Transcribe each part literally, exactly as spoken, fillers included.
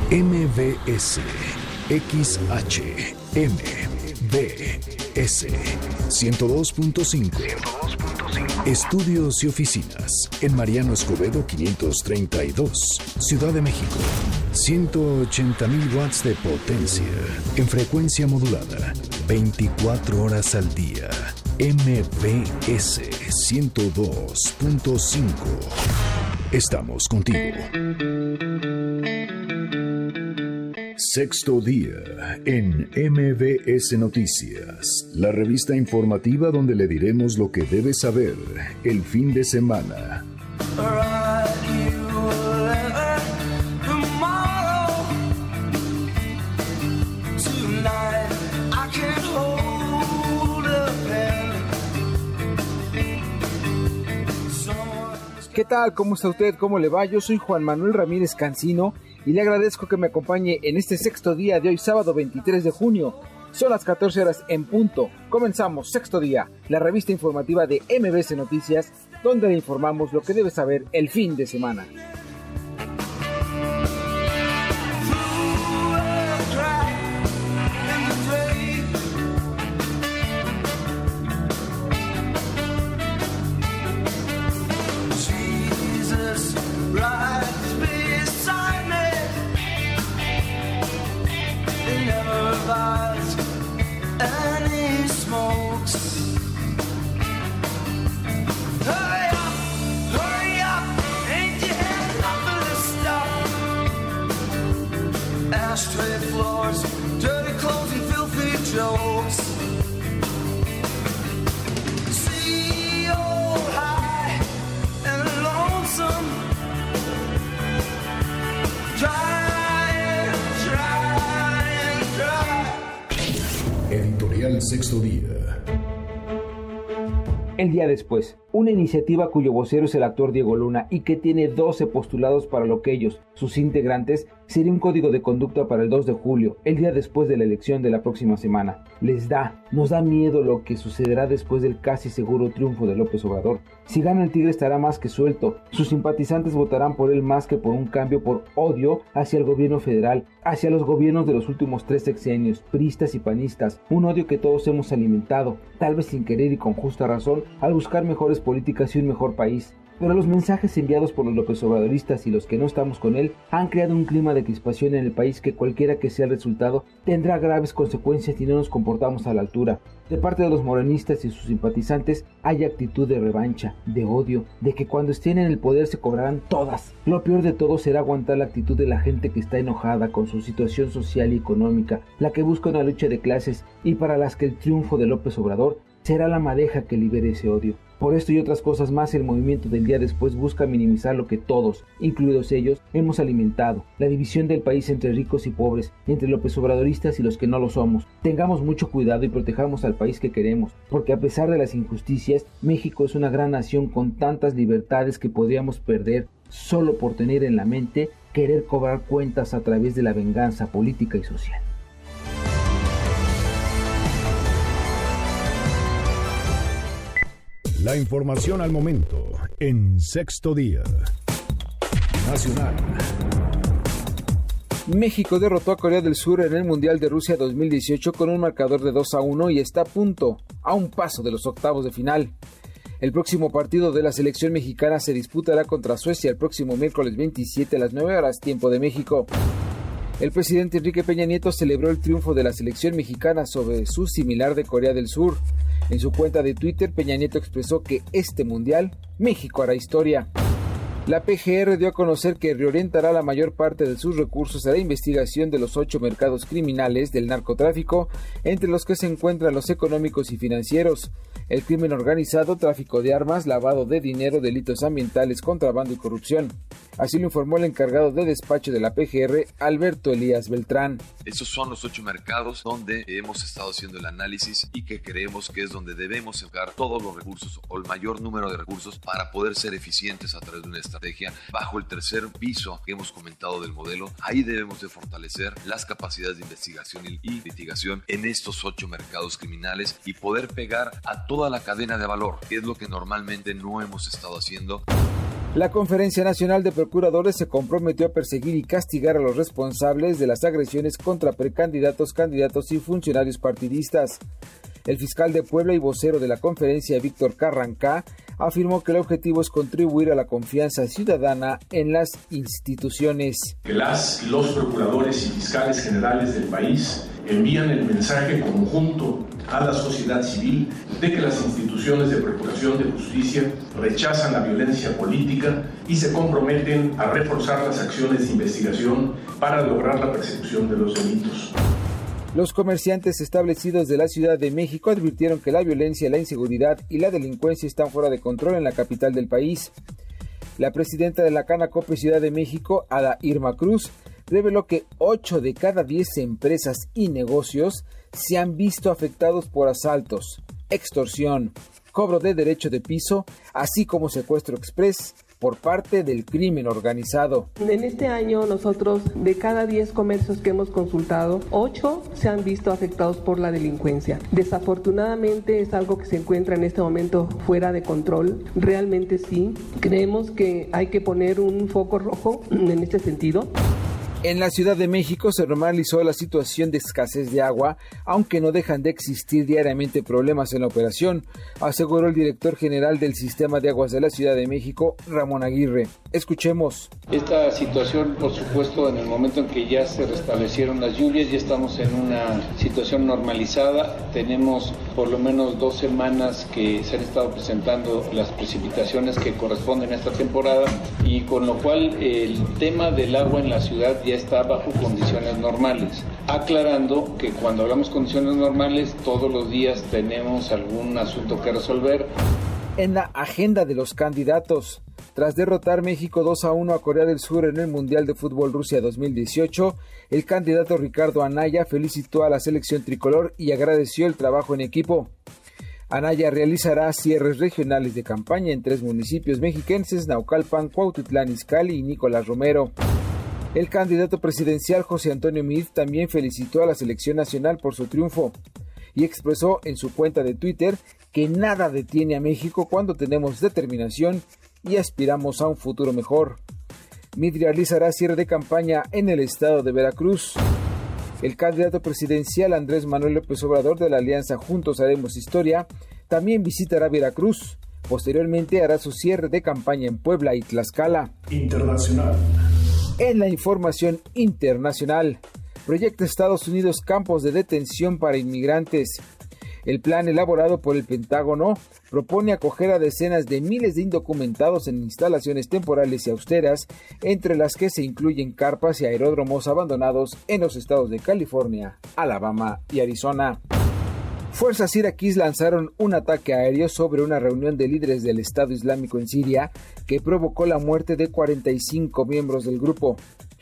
M V S X H M V S ciento dos punto cinco. Estudios y oficinas en Mariano Escobedo quinientos treinta y dos, Ciudad de México. ciento ochenta mil watts de potencia en frecuencia modulada, veinticuatro horas al día. M V S ciento dos punto cinco. Estamos contigo. Sexto día en M V S Noticias, la revista informativa donde le diremos lo que debes saber el fin de semana. ¿Qué tal? ¿Cómo está usted? ¿Cómo le va? Yo soy Juan Manuel Ramírez Cancino y le agradezco que me acompañe en este sexto día de hoy, sábado veintitrés de junio. Son las catorce horas en punto. Comenzamos Sexto Día, la revista informativa de M V S Noticias, donde le informamos lo que debe saber el fin de semana. Editorial Sexto Día. El día después, una iniciativa cuyo vocero es el actor Diego Luna y que tiene doce postulados para lo que ellos, sus integrantes, sería un código de conducta para el dos de julio, el día después de la elección de la próxima semana. Les da, nos da miedo lo que sucederá después del casi seguro triunfo de López Obrador. Si gana el Tigre estará más que suelto, sus simpatizantes votarán por él más que por un cambio por odio hacia el gobierno federal, hacia los gobiernos de los últimos tres sexenios, priistas y panistas, un odio que todos hemos alimentado, tal vez sin querer y con justa razón, al buscar mejores políticas y un mejor país. Pero los mensajes enviados por los López Obradoristas y los que no estamos con él han creado un clima de crispación en el país que cualquiera que sea el resultado tendrá graves consecuencias si no nos comportamos a la altura. De parte de los morenistas y sus simpatizantes hay actitud de revancha, de odio, de que cuando estén en el poder se cobrarán todas. Lo peor de todo será aguantar la actitud de la gente que está enojada con su situación social y económica, la que busca una lucha de clases y para las que el triunfo de López Obrador será la madeja que libere ese odio. Por esto y otras cosas más, el movimiento del día después busca minimizar lo que todos, incluidos ellos, hemos alimentado, la división del país entre ricos y pobres, entre López Obradoristas y los que no lo somos. Tengamos mucho cuidado y protejamos al país que queremos, porque a pesar de las injusticias, México es una gran nación con tantas libertades que podríamos perder solo por tener en la mente querer cobrar cuentas a través de la venganza política y social. La información al momento en Sexto Día. Nacional. México derrotó a Corea del Sur en el Mundial de Rusia dos mil dieciocho con un marcador de dos a uno y está a punto, a un paso de los octavos de final. El próximo partido de la selección mexicana se disputará contra Suecia el próximo miércoles veintisiete a las nueve horas, tiempo de México. El presidente Enrique Peña Nieto celebró el triunfo de la selección mexicana sobre su similar de Corea del Sur. En su cuenta de Twitter, Peña Nieto expresó que este mundial, México hará historia. La P G R dio a conocer que reorientará la mayor parte de sus recursos a la investigación de los ocho mercados criminales del narcotráfico, entre los que se encuentran los económicos y financieros, el crimen organizado, tráfico de armas, lavado de dinero, delitos ambientales, contrabando y corrupción. Así lo informó el encargado de despacho de la P G R, Alberto Elías Beltrán. Estos son los ocho mercados donde hemos estado haciendo el análisis y que creemos que es donde debemos enfocar todos los recursos o el mayor número de recursos para poder ser eficientes a través de una estrategia bajo el tercer piso que hemos comentado del modelo. Ahí debemos de fortalecer las capacidades de investigación y mitigación en estos ocho mercados criminales y poder pegar a toda la cadena de valor, que es lo que normalmente no hemos estado haciendo. La Conferencia Nacional de Procuradores se comprometió a perseguir y castigar a los responsables de las agresiones contra precandidatos, candidatos y funcionarios partidistas. El fiscal de Puebla y vocero de la conferencia, Víctor Carrancá, afirmó que el objetivo es contribuir a la confianza ciudadana en las instituciones. Que las y los procuradores y fiscales generales del país envían el mensaje conjunto a la sociedad civil de que las instituciones de procuración de justicia rechazan la violencia política y se comprometen a reforzar las acciones de investigación para lograr la persecución de los delitos. Los comerciantes establecidos de la Ciudad de México advirtieron que la violencia, la inseguridad y la delincuencia están fuera de control en la capital del país. La presidenta de la Canacope Ciudad de México, Ada Irma Cruz, reveló que ocho de cada diez empresas y negocios se han visto afectados por asaltos, extorsión, cobro de derecho de piso, así como secuestro express por parte del crimen organizado. En este año nosotros, de cada diez comercios que hemos consultado, ocho se han visto afectados por la delincuencia. Desafortunadamente es algo que se encuentra en este momento fuera de control. Realmente sí. Creemos que hay que poner un foco rojo en este sentido. En la Ciudad de México se normalizó la situación de escasez de agua, aunque no dejan de existir diariamente problemas en la operación, aseguró el director general del Sistema de Aguas de la Ciudad de México, Ramón Aguirre. Escuchemos. Esta situación, por supuesto, en el momento en que ya se restablecieron las lluvias, ya estamos en una situación normalizada. Tenemos por lo menos dos semanas que se han estado presentando las precipitaciones que corresponden a esta temporada, y con lo cual el tema del agua en la ciudad ya está bajo condiciones normales. Aclarando que cuando hablamos de condiciones normales, todos los días tenemos algún asunto que resolver. En la agenda de los candidatos, tras derrotar México dos a uno a Corea del Sur en el Mundial de Fútbol Rusia dos mil dieciocho, el candidato Ricardo Anaya felicitó a la selección tricolor y agradeció el trabajo en equipo. Anaya realizará cierres regionales de campaña en tres municipios mexiquenses: Naucalpan, Cuautitlán Izcalli y Nicolás Romero. El candidato presidencial José Antonio Meade también felicitó a la selección nacional por su triunfo y expresó en su cuenta de Twitter que nada detiene a México cuando tenemos determinación y aspiramos a un futuro mejor. Meade realizará cierre de campaña en el estado de Veracruz. El candidato presidencial Andrés Manuel López Obrador de la alianza Juntos Haremos Historia también visitará Veracruz. Posteriormente hará su cierre de campaña en Puebla y Tlaxcala. Internacional. En la información internacional, proyecta Estados Unidos campos de detención para inmigrantes. El plan elaborado por el Pentágono propone acoger a decenas de miles de indocumentados en instalaciones temporales y austeras, entre las que se incluyen carpas y aeródromos abandonados en los estados de California, Alabama y Arizona. Fuerzas iraquíes lanzaron un ataque aéreo sobre una reunión de líderes del Estado Islámico en Siria que provocó la muerte de cuarenta y cinco miembros del grupo.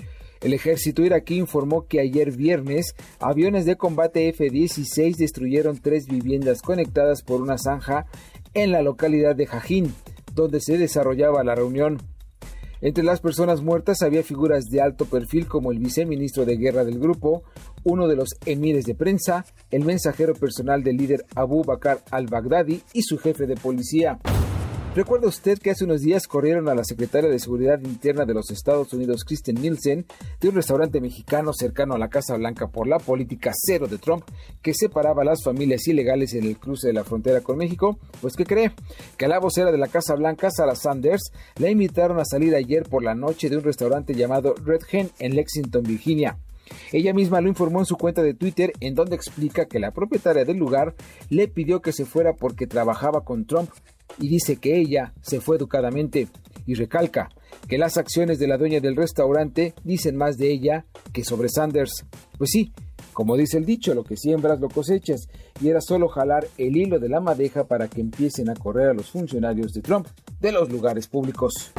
El ejército iraquí informó que ayer viernes aviones de combate F dieciséis destruyeron tres viviendas conectadas por una zanja en la localidad de Jajin, donde se desarrollaba la reunión. Entre las personas muertas había figuras de alto perfil como el viceministro de guerra del grupo, uno de los emires de prensa, el mensajero personal del líder Abu Bakr al-Baghdadi y su jefe de policía. ¿Recuerda usted que hace unos días corrieron a la secretaria de Seguridad Interna de los Estados Unidos, Kristen Nielsen, de un restaurante mexicano cercano a la Casa Blanca por la política cero de Trump que separaba a las familias ilegales en el cruce de la frontera con México? Pues ¿qué cree? Que a la vocera de la Casa Blanca, Sarah Sanders, la invitaron a salir ayer por la noche de un restaurante llamado Red Hen en Lexington, Virginia. Ella misma lo informó en su cuenta de Twitter, en donde explica que la propietaria del lugar le pidió que se fuera porque trabajaba con Trump, y dice que ella se fue educadamente, y recalca que las acciones de la dueña del restaurante dicen más de ella que sobre Sanders. Pues sí, como dice el dicho, lo que siembras lo cosechas, y era solo jalar el hilo de la madeja para que empiecen a correr a los funcionarios de Trump de los lugares públicos.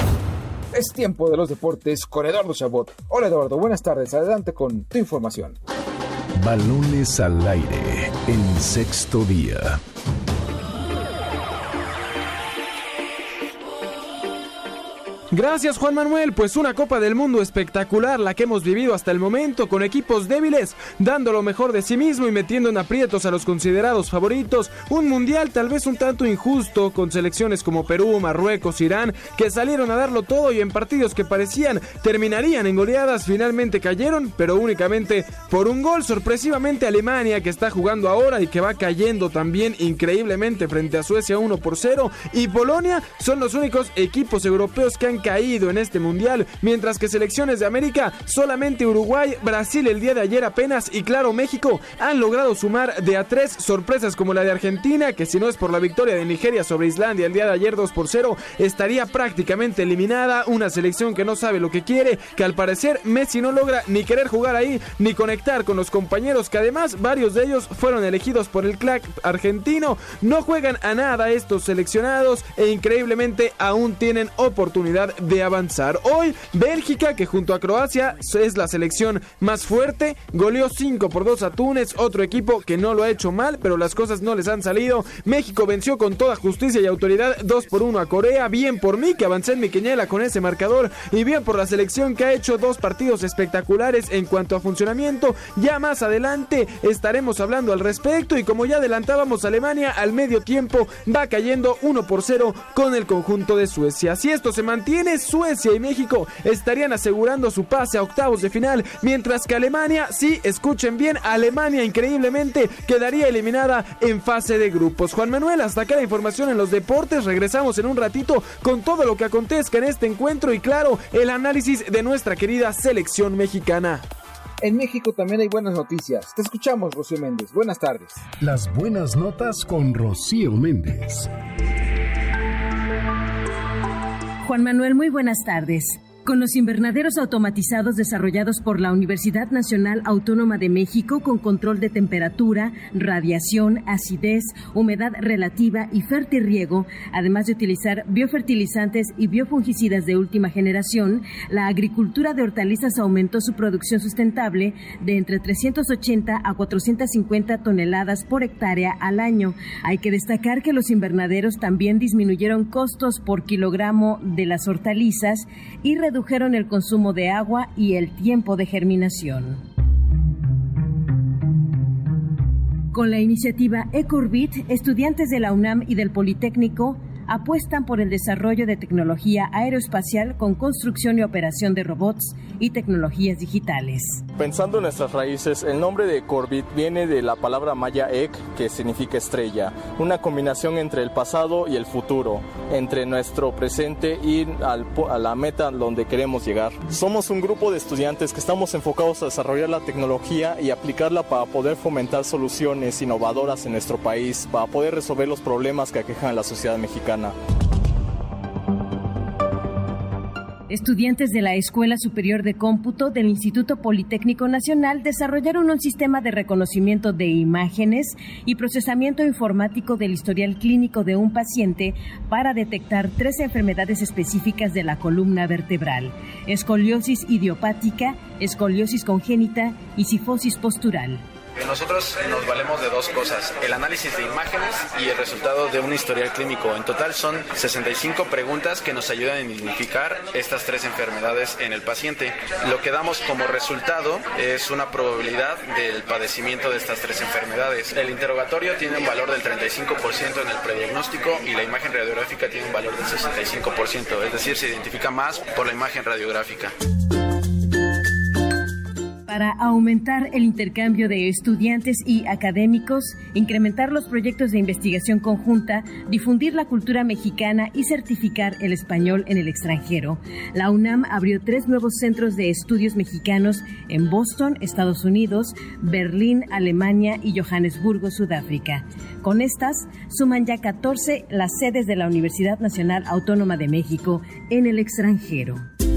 Es tiempo de los deportes con Eduardo Chabot. Hola Eduardo, buenas tardes, adelante con tu información. Balones al aire en Sexto Día. Gracias, Juan Manuel. Pues una Copa del Mundo espectacular la que hemos vivido hasta el momento, con equipos débiles dando lo mejor de sí mismo y metiendo en aprietos a los considerados favoritos. Un mundial tal vez un tanto injusto, con selecciones como Perú, Marruecos, Irán, que salieron a darlo todo y en partidos que parecían terminarían en goleadas, finalmente cayeron, pero únicamente por un gol. Sorpresivamente Alemania, que está jugando ahora y que va cayendo también increíblemente frente a Suecia uno por cero, y Polonia son los únicos equipos europeos que han caído en este mundial, mientras que selecciones de América, solamente Uruguay, Brasil el día de ayer apenas y claro México han logrado sumar de a tres, sorpresas como la de Argentina, que si no es por la victoria de Nigeria sobre Islandia el día de ayer dos por cero, estaría prácticamente eliminada. Una selección que no sabe lo que quiere, que al parecer Messi no logra ni querer jugar ahí, ni conectar con los compañeros, que además varios de ellos fueron elegidos por el club argentino. No juegan a nada estos seleccionados e increíblemente aún tienen oportunidad de avanzar. Hoy Bélgica, que junto a Croacia es la selección más fuerte, goleó cinco por dos a Túnez, otro equipo que no lo ha hecho mal, pero las cosas no les han salido. México venció con toda justicia y autoridad dos por uno a Corea. Bien por mí, que avancé en mi quiniela con ese marcador, y bien por la selección, que ha hecho dos partidos espectaculares en cuanto a funcionamiento. Ya más adelante estaremos hablando al respecto, y como ya adelantábamos, Alemania al medio tiempo va cayendo uno por cero con el conjunto de Suecia. Si esto se mantiene, Suecia y México estarían asegurando su pase a octavos de final, mientras que Alemania, sí, escuchen bien, Alemania increíblemente quedaría eliminada en fase de grupos. Juan Manuel, hasta acá la información en los deportes. Regresamos en un ratito con todo lo que acontezca en este encuentro y claro, el análisis de nuestra querida selección mexicana. En México también hay buenas noticias. Te escuchamos, Rocío Méndez. Buenas tardes. Las buenas notas con Rocío Méndez. Juan Manuel, muy buenas tardes. Con los invernaderos automatizados desarrollados por la Universidad Nacional Autónoma de México, con control de temperatura, radiación, acidez, humedad relativa y fertirriego, además de utilizar biofertilizantes y biofungicidas de última generación, la agricultura de hortalizas aumentó su producción sustentable de entre trescientas ochenta a cuatrocientas cincuenta toneladas por hectárea al año. Hay que destacar que los invernaderos también disminuyeron costos por kilogramo de las hortalizas y redujeron redujeron el consumo de agua y el tiempo de germinación. Con la iniciativa EcoRbit, estudiantes de la UNAM y del Politécnico apuestan por el desarrollo de tecnología aeroespacial con construcción y operación de robots y tecnologías digitales. Pensando en nuestras raíces, el nombre de EcoRbit viene de la palabra maya ek, que significa estrella, una combinación entre el pasado y el futuro, entre nuestro presente y al, a la meta donde queremos llegar. Somos un grupo de estudiantes que estamos enfocados a desarrollar la tecnología y aplicarla para poder fomentar soluciones innovadoras en nuestro país, para poder resolver los problemas que aquejan a la sociedad mexicana. Estudiantes de la Escuela Superior de Cómputo del Instituto Politécnico Nacional desarrollaron un sistema de reconocimiento de imágenes y procesamiento informático del historial clínico de un paciente para detectar tres enfermedades específicas de la columna vertebral: escoliosis idiopática, escoliosis congénita y cifosis postural. Nosotros nos valemos de dos cosas: el análisis de imágenes y el resultado de un historial clínico. En total son sesenta y cinco preguntas que nos ayudan a identificar estas tres enfermedades en el paciente. Lo que damos como resultado es una probabilidad del padecimiento de estas tres enfermedades. El interrogatorio tiene un valor del treinta y cinco por ciento en el prediagnóstico y la imagen radiográfica tiene un valor del sesenta y cinco por ciento, es decir, se identifica más por la imagen radiográfica. Para aumentar el intercambio de estudiantes y académicos, incrementar los proyectos de investigación conjunta, difundir la cultura mexicana y certificar el español en el extranjero, la UNAM abrió tres nuevos centros de estudios mexicanos en Boston, Estados Unidos, Berlín, Alemania y Johannesburgo, Sudáfrica. Con estas, suman ya catorce las sedes de la Universidad Nacional Autónoma de México en el extranjero.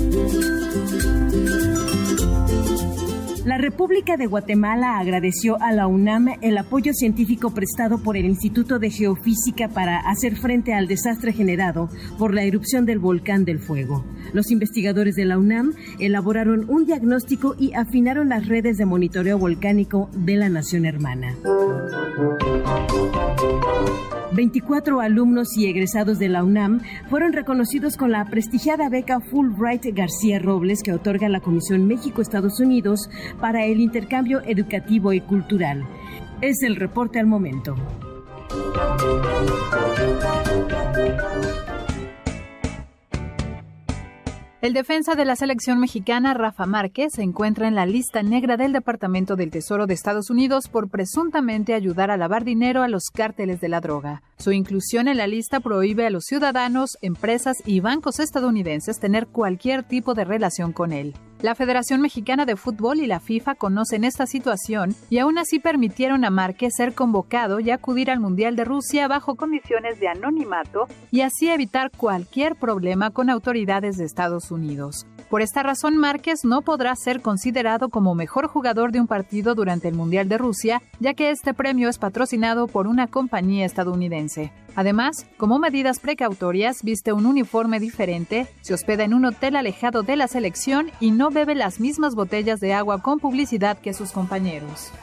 La República de Guatemala agradeció a la UNAM el apoyo científico prestado por el Instituto de Geofísica para hacer frente al desastre generado por la erupción del volcán del Fuego. Los investigadores de la UNAM elaboraron un diagnóstico y afinaron las redes de monitoreo volcánico de la nación hermana. veinticuatro alumnos y egresados de la UNAM fueron reconocidos con la prestigiada beca Fulbright García Robles que otorga la Comisión México-Estados Unidos para el intercambio educativo y cultural. Es el reporte al momento. El defensa de la selección mexicana, Rafa Márquez, se encuentra en la lista negra del Departamento del Tesoro de Estados Unidos por presuntamente ayudar a lavar dinero a los cárteles de la droga. Su inclusión en la lista prohíbe a los ciudadanos, empresas y bancos estadounidenses tener cualquier tipo de relación con él. La Federación Mexicana de Fútbol y la FIFA conocen esta situación y aún así permitieron a Márquez ser convocado y acudir al Mundial de Rusia bajo condiciones de anonimato y así evitar cualquier problema con autoridades de Estados Unidos. Por esta razón, Márquez no podrá ser considerado como mejor jugador de un partido durante el Mundial de Rusia, ya que este premio es patrocinado por una compañía estadounidense. Además, como medidas precautorias, viste un uniforme diferente, se hospeda en un hotel alejado de la selección y no bebe las mismas botellas de agua con publicidad que sus compañeros.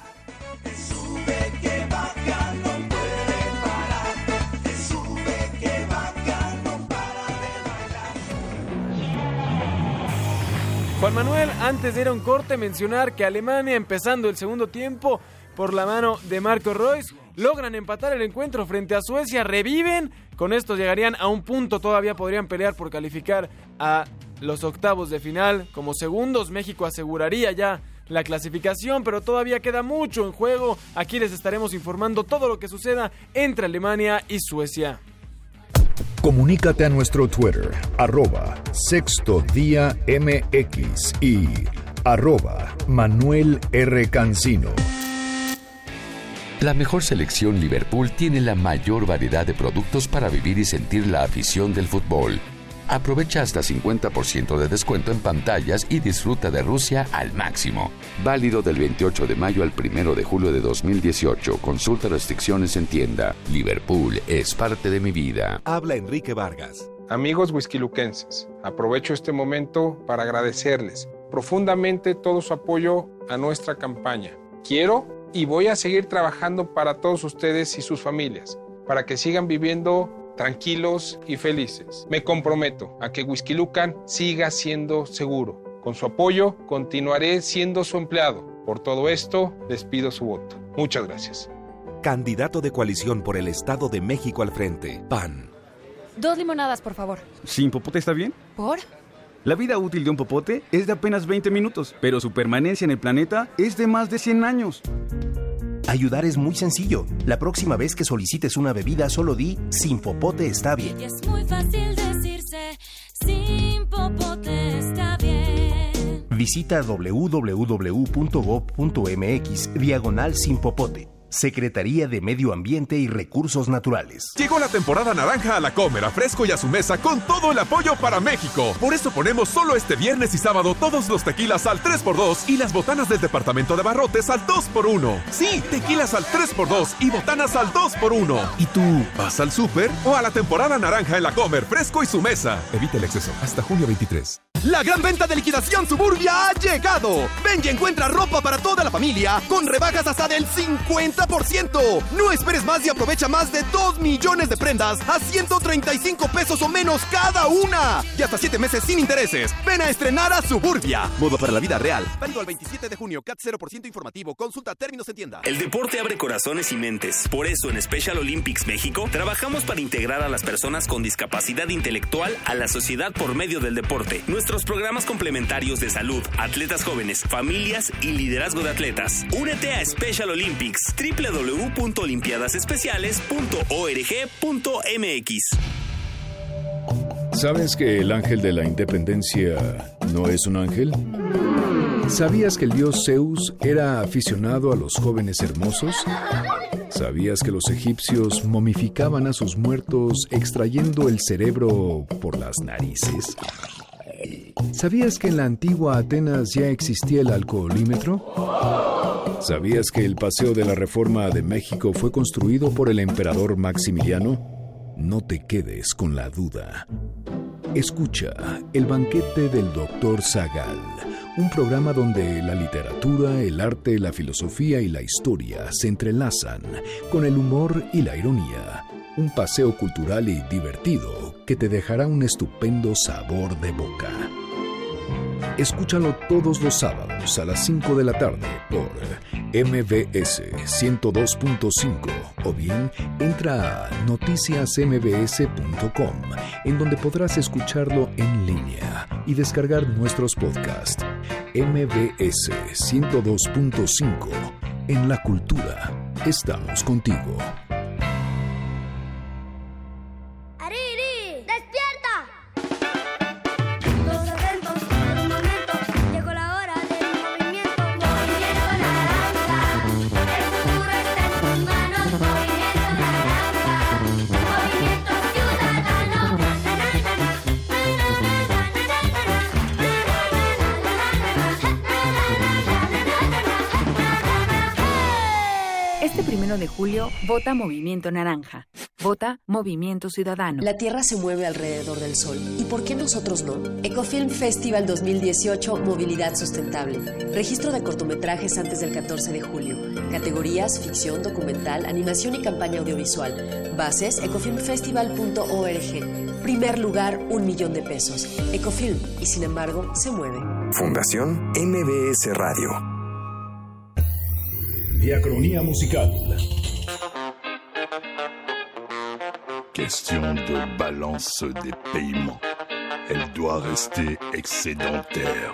Juan Manuel, antes de ir a un corte, mencionar que Alemania, empezando el segundo tiempo, por la mano de Marco Reus, logran empatar el encuentro frente a Suecia, reviven, con esto llegarían a un punto, todavía podrían pelear por calificar a los octavos de final. Como segundos, México aseguraría ya la clasificación, pero todavía queda mucho en juego. Aquí les estaremos informando todo lo que suceda entre Alemania y Suecia. Comunícate a nuestro Twitter, arroba Sexto Día M X y arroba Manuel R. Cancino. La mejor selección Liverpool tiene la mayor variedad de productos para vivir y sentir la afición del fútbol. Aprovecha hasta cincuenta por ciento de descuento en pantallas y disfruta de Rusia al máximo. Válido del veintiocho de mayo al primero de julio de dos mil dieciocho. Consulta restricciones en tienda. Liverpool es parte de mi vida. Habla Enrique Vargas. Amigos whiskyluquenses, aprovecho este momento para agradecerles profundamente todo su apoyo a nuestra campaña. Quiero y voy a seguir trabajando para todos ustedes y sus familias, para que sigan viviendo tranquilos y felices. Me comprometo a que Whisky Lucan siga siendo seguro. Con su apoyo, continuaré siendo su empleado. Por todo esto, les pido su voto. Muchas gracias. Candidato de coalición por el Estado de México al frente, P A N. Dos limonadas, por favor. ¿Sin popote está bien? ¿Por? La vida útil de un popote es de apenas veinte minutos, pero su permanencia en el planeta es de más de cien años. Ayudar es muy sencillo. La próxima vez que solicites una bebida, solo di Sin Popote está bien. Y es muy fácil decirse Sin Popote está bien. Visita doble u doble u doble u punto gob punto eme equis diagonal Sin Popote. Secretaría de Medio Ambiente y Recursos Naturales. Llegó la temporada naranja a la Comer, a Fresco y a su mesa con todo el apoyo para México. Por eso ponemos solo este viernes y sábado todos los tequilas al tres por dos y las botanas del departamento de Barrotes al dos por uno. Sí, tequilas al tres por dos y botanas al dos por uno. ¿Y tú vas al súper o a la temporada naranja en la Comer, Fresco y su mesa? Evita el exceso. Hasta junio veintitrés. La gran venta de liquidación Suburbia ha llegado. Ven y encuentra ropa para toda la familia con rebajas hasta del cincuenta por ciento. No esperes más y aprovecha más de dos millones de prendas a ciento treinta y cinco pesos o menos cada una. Y hasta siete meses sin intereses. Ven a estrenar a Suburbia. Modo para la vida real. Válido al veintisiete de junio. C A T cero por ciento informativo. Consulta términos en tienda. El deporte abre corazones y mentes. Por eso en Special Olympics México trabajamos para integrar a las personas con discapacidad intelectual a la sociedad por medio del deporte. Nuestros programas complementarios de salud, atletas jóvenes, familias y liderazgo de atletas. Únete a Special Olympics. doble u doble u doble u punto olimpiadas especiales punto org punto eme equis. ¿Sabes que el ángel de la independencia no es un ángel? ¿Sabías que el dios Zeus era aficionado a los jóvenes hermosos? ¿Sabías que los egipcios momificaban a sus muertos extrayendo el cerebro por las narices? ¿Sabías que en la antigua Atenas ya existía el alcoholímetro? ¿Sabías que el Paseo de la Reforma de México fue construido por el emperador Maximiliano? No te quedes con la duda. Escucha El banquete del doctor Zagal, un programa donde la literatura, el arte, la filosofía y la historia se entrelazan con el humor y la ironía. Un paseo cultural y divertido que te dejará un estupendo sabor de boca. Escúchalo todos los sábados a las cinco de la tarde por M B S ciento dos punto cinco o bien entra a noticias m b s punto com, en donde podrás escucharlo en línea y descargar nuestros podcasts. M B S ciento dos punto cinco. En la cultura estamos contigo. De julio, vota Movimiento Naranja. Vota Movimiento Ciudadano. La Tierra se mueve alrededor del Sol. ¿Y por qué nosotros no? Ecofilm Festival dos mil dieciocho, Movilidad Sustentable. Registro de cortometrajes antes del catorce de julio. Categorías, ficción, documental, animación y campaña audiovisual. Bases, ecofilm festival punto org. Primer lugar, un millón de pesos. Ecofilm, y sin embargo, se mueve. Fundación M B S Radio. Diacronía musical. Question de balance des paiements. Elle doit rester excédentaire.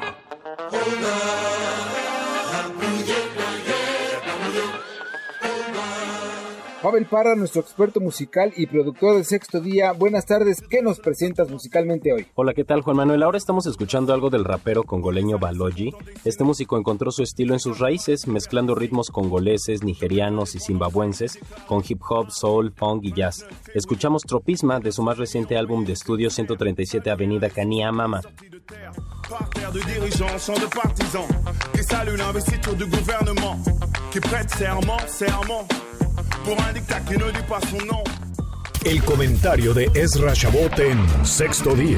Pavel Parra, nuestro experto musical y productor de Sexto Día. Buenas tardes, ¿qué nos presentas musicalmente hoy? Hola, ¿qué tal, Juan Manuel? Ahora estamos escuchando algo del rapero congoleño Balogi. Este músico encontró su estilo en sus raíces, mezclando ritmos congoleses, nigerianos y zimbabuenses con hip hop, soul, funk y jazz. Escuchamos Tropisma de su más reciente álbum de estudio ciento treinta y siete Avenida Kania Mama. Par terre de dirigeants, sans de partisans, qui saluent l'investiture du gouvernement, qui prête serment, serment, pour un dictat qui ne dit pas son nom. El comentario de Ezra Shabot en Sexto Día.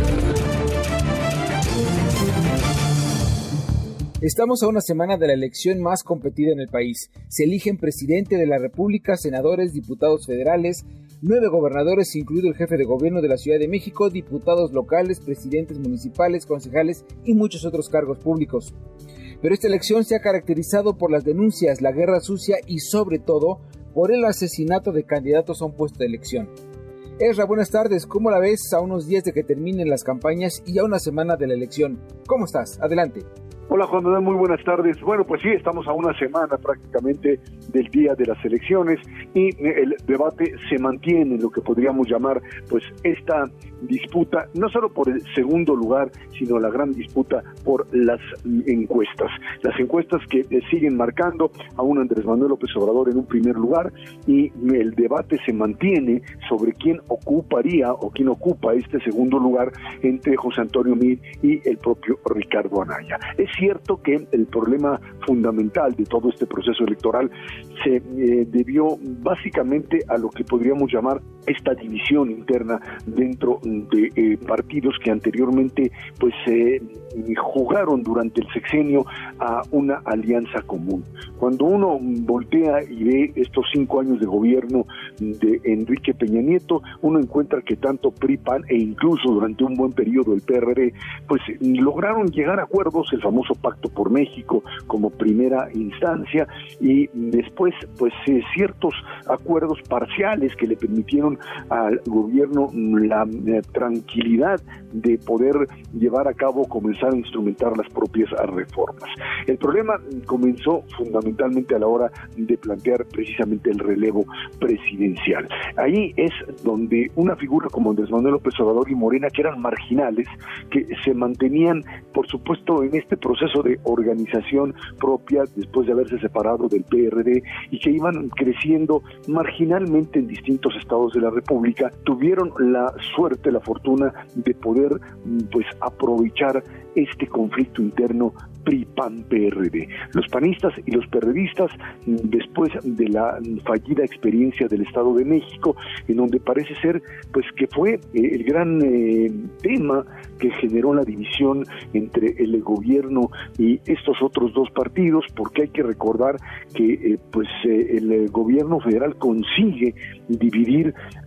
Estamos a una semana de la elección más competida en el país. Se eligen presidente de la República, senadores, diputados federales, nueve gobernadores, incluido el jefe de gobierno de la Ciudad de México, diputados locales, presidentes municipales, concejales y muchos otros cargos públicos. Pero esta elección se ha caracterizado por las denuncias, la guerra sucia y sobre todo por el asesinato de candidatos a un puesto de elección. Ezra, buenas tardes. ¿Cómo la ves a unos días de que terminen las campañas y a una semana de la elección? ¿Cómo estás? Adelante. Hola Juan Manuel, muy buenas tardes. Bueno, pues sí, estamos a una semana prácticamente del día de las elecciones y el debate se mantiene en lo que podríamos llamar pues esta disputa, no solo por el segundo lugar, sino la gran disputa por las encuestas. Las encuestas que eh, siguen marcando a un Andrés Manuel López Obrador en un primer lugar y el debate se mantiene sobre quién ocuparía o quién ocupa este segundo lugar entre José Antonio Meade y el propio Ricardo Anaya. Es cierto que el problema fundamental de todo este proceso electoral se eh, debió básicamente a lo que podríamos llamar esta división interna dentro de eh, partidos que anteriormente pues eh, jugaron durante el sexenio a una alianza común. Cuando uno voltea y ve estos cinco años de gobierno de Enrique Peña Nieto, uno encuentra que tanto P R I, P A N e incluso durante un buen periodo el P R D, pues lograron llegar a acuerdos, el famoso Pacto por México como primera instancia y después pues eh, ciertos acuerdos parciales que le permitieron al gobierno la eh, tranquilidad de poder llevar a cabo, comenzar a instrumentar las propias reformas. El problema comenzó fundamentalmente a la hora de plantear precisamente el relevo presidencial. Ahí es donde una figura como Andrés Manuel López Obrador y Morena, que eran marginales, que se mantenían, por supuesto, en este proceso de organización propia después de haberse separado del P R D y que iban creciendo marginalmente en distintos estados de la República, tuvieron la suerte, la fortuna de poder pues aprovechar este conflicto interno P R I, P A N, P R D. Los panistas y los perredistas, después de la fallida experiencia del Estado de México, en donde parece ser pues que fue eh, el gran eh, tema que generó la división entre el gobierno y estos otros dos partidos, porque hay que recordar que eh, pues eh, el gobierno federal consigue dividir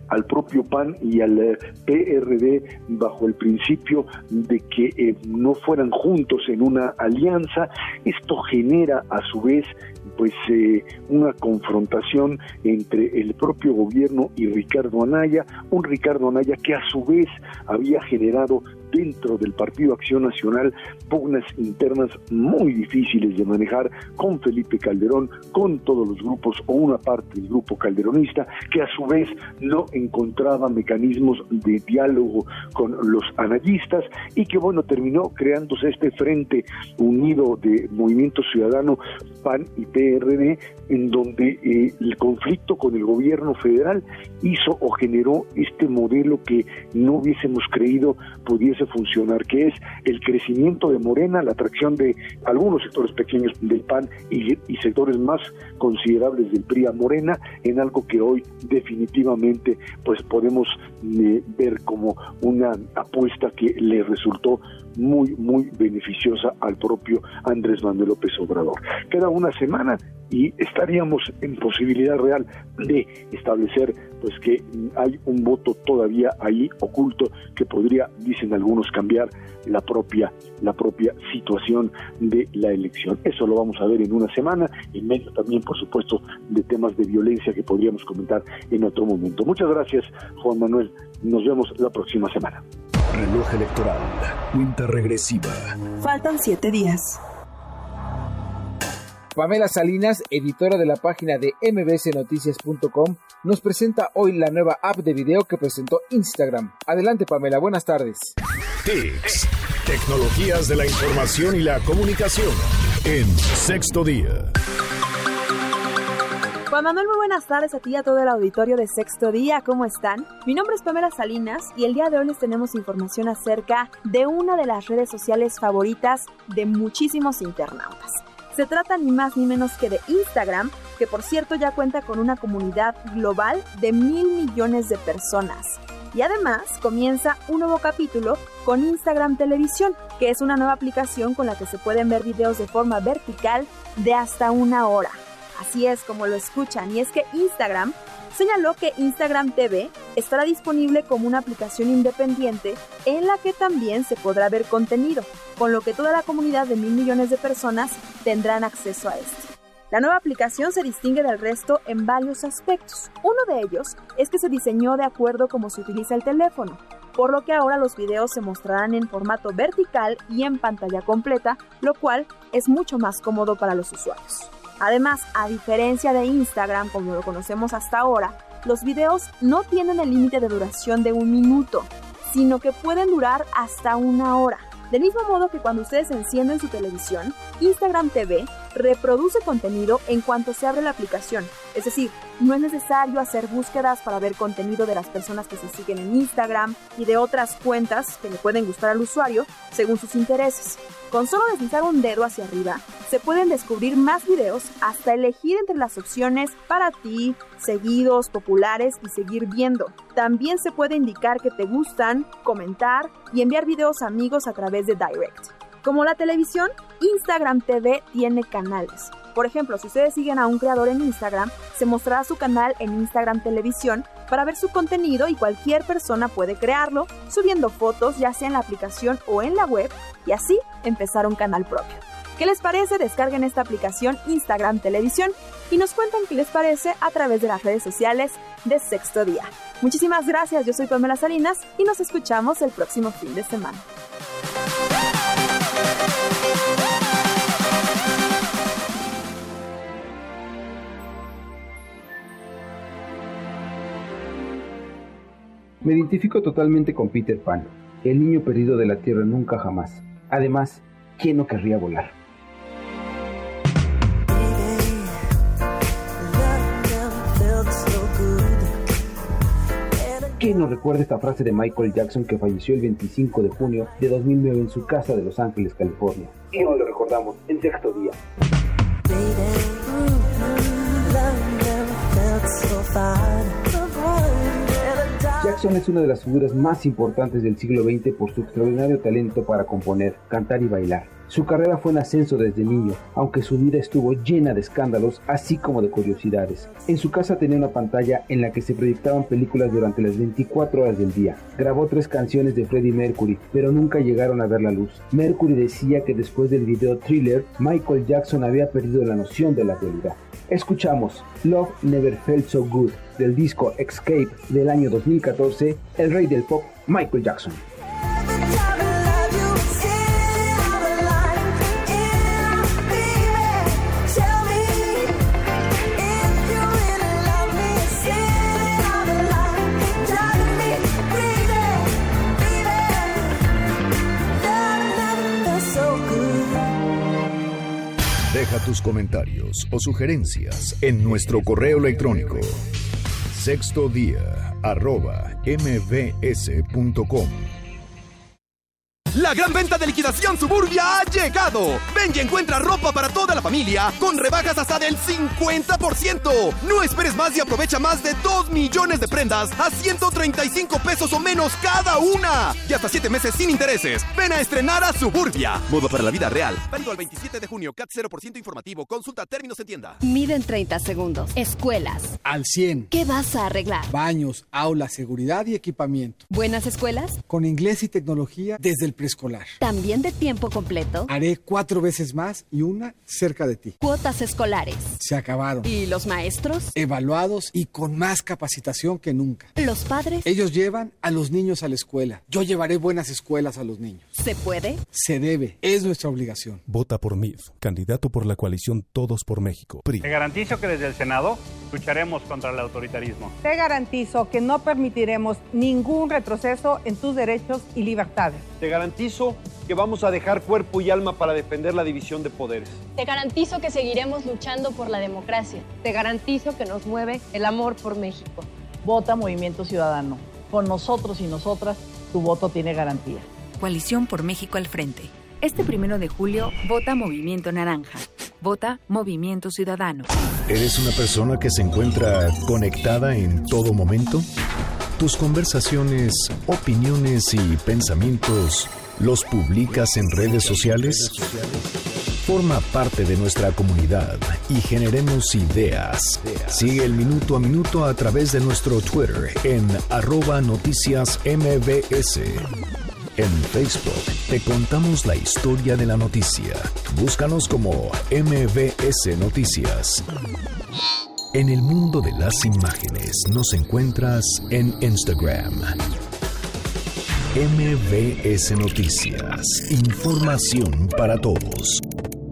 al propio P A N y al eh, P R D bajo el principio de que eh, no fueran juntos en una alianza. Esto genera a su vez pues eh, una confrontación entre el propio gobierno y Ricardo Anaya, un Ricardo Anaya que a su vez había generado dentro del Partido Acción Nacional pugnas internas muy difíciles de manejar con Felipe Calderón, con todos los grupos o una parte del grupo calderonista, que a su vez no encontraba mecanismos de diálogo con los anayistas y que bueno, terminó creándose este frente unido de Movimiento Ciudadano, P A N y P R D, en donde eh, el conflicto con el gobierno federal hizo o generó este modelo que no hubiésemos creído pudiese funcionar, que es el crecimiento de Morena, la atracción de algunos sectores pequeños del P A N y, y sectores más considerables del P R I a Morena, en algo que hoy definitivamente pues podemos eh, ver como una apuesta que le resultó muy, muy beneficiosa al propio Andrés Manuel López Obrador. Queda una semana y estaríamos en posibilidad real de establecer pues que hay un voto todavía ahí oculto que podría, dicen algunos, cambiar la propia la propia situación de la elección. Eso lo vamos a ver en una semana, en medio también, por supuesto, de temas de violencia que podríamos comentar en otro momento. Muchas gracias, Juan Manuel. Nos vemos la próxima semana. Reloj electoral, cuenta regresiva. Faltan siete días. Pamela Salinas, editora de la página de eme be ese noticias punto com, nos presenta hoy la nueva app de video que presentó Instagram. Adelante, Pamela, buenas tardes. T I C S, tecnologías de la información y la comunicación, en Sexto Día. Juan Manuel, muy buenas tardes a ti y a todo el auditorio de Sexto Día, ¿cómo están? Mi nombre es Pamela Salinas y el día de hoy les tenemos información acerca de una de las redes sociales favoritas de muchísimos internautas. Se trata ni más ni menos que de Instagram, que por cierto ya cuenta con una comunidad global de mil millones de personas. Y además comienza un nuevo capítulo con Instagram Televisión, que es una nueva aplicación con la que se pueden ver videos de forma vertical de hasta una hora. Así es como lo escuchan, y es que Instagram señaló que Instagram T V estará disponible como una aplicación independiente en la que también se podrá ver contenido, con lo que toda la comunidad de mil millones de personas tendrán acceso a esto. La nueva aplicación se distingue del resto en varios aspectos. Uno de ellos es que se diseñó de acuerdo a cómo se utiliza el teléfono, por lo que ahora los videos se mostrarán en formato vertical y en pantalla completa, lo cual es mucho más cómodo para los usuarios. Además, a diferencia de Instagram, como lo conocemos hasta ahora, los videos no tienen el límite de duración de un minuto, sino que pueden durar hasta una hora. Del mismo modo que cuando ustedes encienden su televisión, Instagram T V reproduce contenido en cuanto se abre la aplicación. Es decir, no es necesario hacer búsquedas para ver contenido de las personas que se siguen en Instagram y de otras cuentas que le pueden gustar al usuario según sus intereses. Con solo deslizar un dedo hacia arriba, se pueden descubrir más videos hasta elegir entre las opciones para ti, seguidos, populares y seguir viendo. También se puede indicar que te gustan, comentar y enviar videos a amigos a través de Direct. Como la televisión, Instagram T V tiene canales. Por ejemplo, si ustedes siguen a un creador en Instagram, se mostrará su canal en Instagram Televisión para ver su contenido y cualquier persona puede crearlo, subiendo fotos ya sea en la aplicación o en la web y así empezar un canal propio. ¿Qué les parece? Descarguen esta aplicación Instagram Televisión y nos cuentan qué les parece a través de las redes sociales de Sexto Día. Muchísimas gracias, yo soy Pamela Salinas y nos escuchamos el próximo fin de semana. Me identifico totalmente con Peter Pan, el niño perdido de la Tierra nunca jamás. Además, ¿quién no querría volar? ¿Quién no recuerda esta frase de Michael Jackson que falleció el veinticinco de junio de dos mil nueve en su casa de Los Ángeles, California? Y hoy lo recordamos en Sexto Día. Jackson es una de las figuras más importantes del siglo veinte por su extraordinario talento para componer, cantar y bailar. Su carrera fue en ascenso desde niño, aunque su vida estuvo llena de escándalos, así como de curiosidades. En su casa tenía una pantalla en la que se proyectaban películas durante las veinticuatro horas del día. Grabó tres canciones de Freddie Mercury, pero nunca llegaron a ver la luz. Mercury decía que después del video Thriller, Michael Jackson había perdido la noción de la realidad. Escuchamos Love Never Felt So Good del disco Escape del año dos mil catorce, el rey del pop, Michael Jackson. Deja tus comentarios o sugerencias en nuestro correo electrónico sextodía arroba mbs punto com. La gran venta de liquidación Suburbia ha llegado. Ven y encuentra ropa para toda la familia con rebajas hasta del cincuenta por ciento. No esperes más y aprovecha más de dos millones de prendas a ciento treinta y cinco pesos o menos cada una. Y hasta siete meses sin intereses. Ven a estrenar a Suburbia. Modo para la vida real. Válido al veintisiete de junio. C A T cero por ciento informativo. Consulta términos en tienda. Miden treinta segundos. Escuelas. Al cien. ¿Qué vas a arreglar? Baños, aulas, seguridad y equipamiento. ¿Buenas escuelas? Con inglés y tecnología desde el preescolar. ¿También de tiempo completo? Haré cuatro veces más y una cerca de ti. Cuotas escolares. Se acabaron. ¿Y los maestros? Evaluados y con más capacitación que nunca. ¿Los padres? Ellos llevan a los niños a la escuela. Yo llevaré buenas escuelas a los niños. ¿Se puede? Se debe. Es nuestra obligación. Vota por M I F, candidato por la coalición Todos por México. P R I. Te garantizo que desde el Senado lucharemos contra el autoritarismo. Te garantizo que no permitiremos ningún retroceso en tus derechos y libertades. Te garantizo que vamos a dejar cuerpo y alma para defender la división de poderes. Te garantizo que seguiremos luchando por la democracia. Te garantizo que nos mueve el amor por México. Vota Movimiento Ciudadano. Con nosotros y nosotras, tu voto tiene garantía. Coalición por México al frente. Este primero de julio, vota Movimiento Naranja. Vota Movimiento Ciudadano. ¿Eres una persona que se encuentra conectada en todo momento? Tus conversaciones, opiniones y pensamientos, ¿los publicas en redes sociales? Forma parte de nuestra comunidad y generemos ideas. Sigue el minuto a minuto a través de nuestro Twitter en arroba noticias mbs. En Facebook te contamos la historia de la noticia. Búscanos como M B S Noticias. En el mundo de las imágenes nos encuentras en Instagram. M B S Noticias. Información para todos.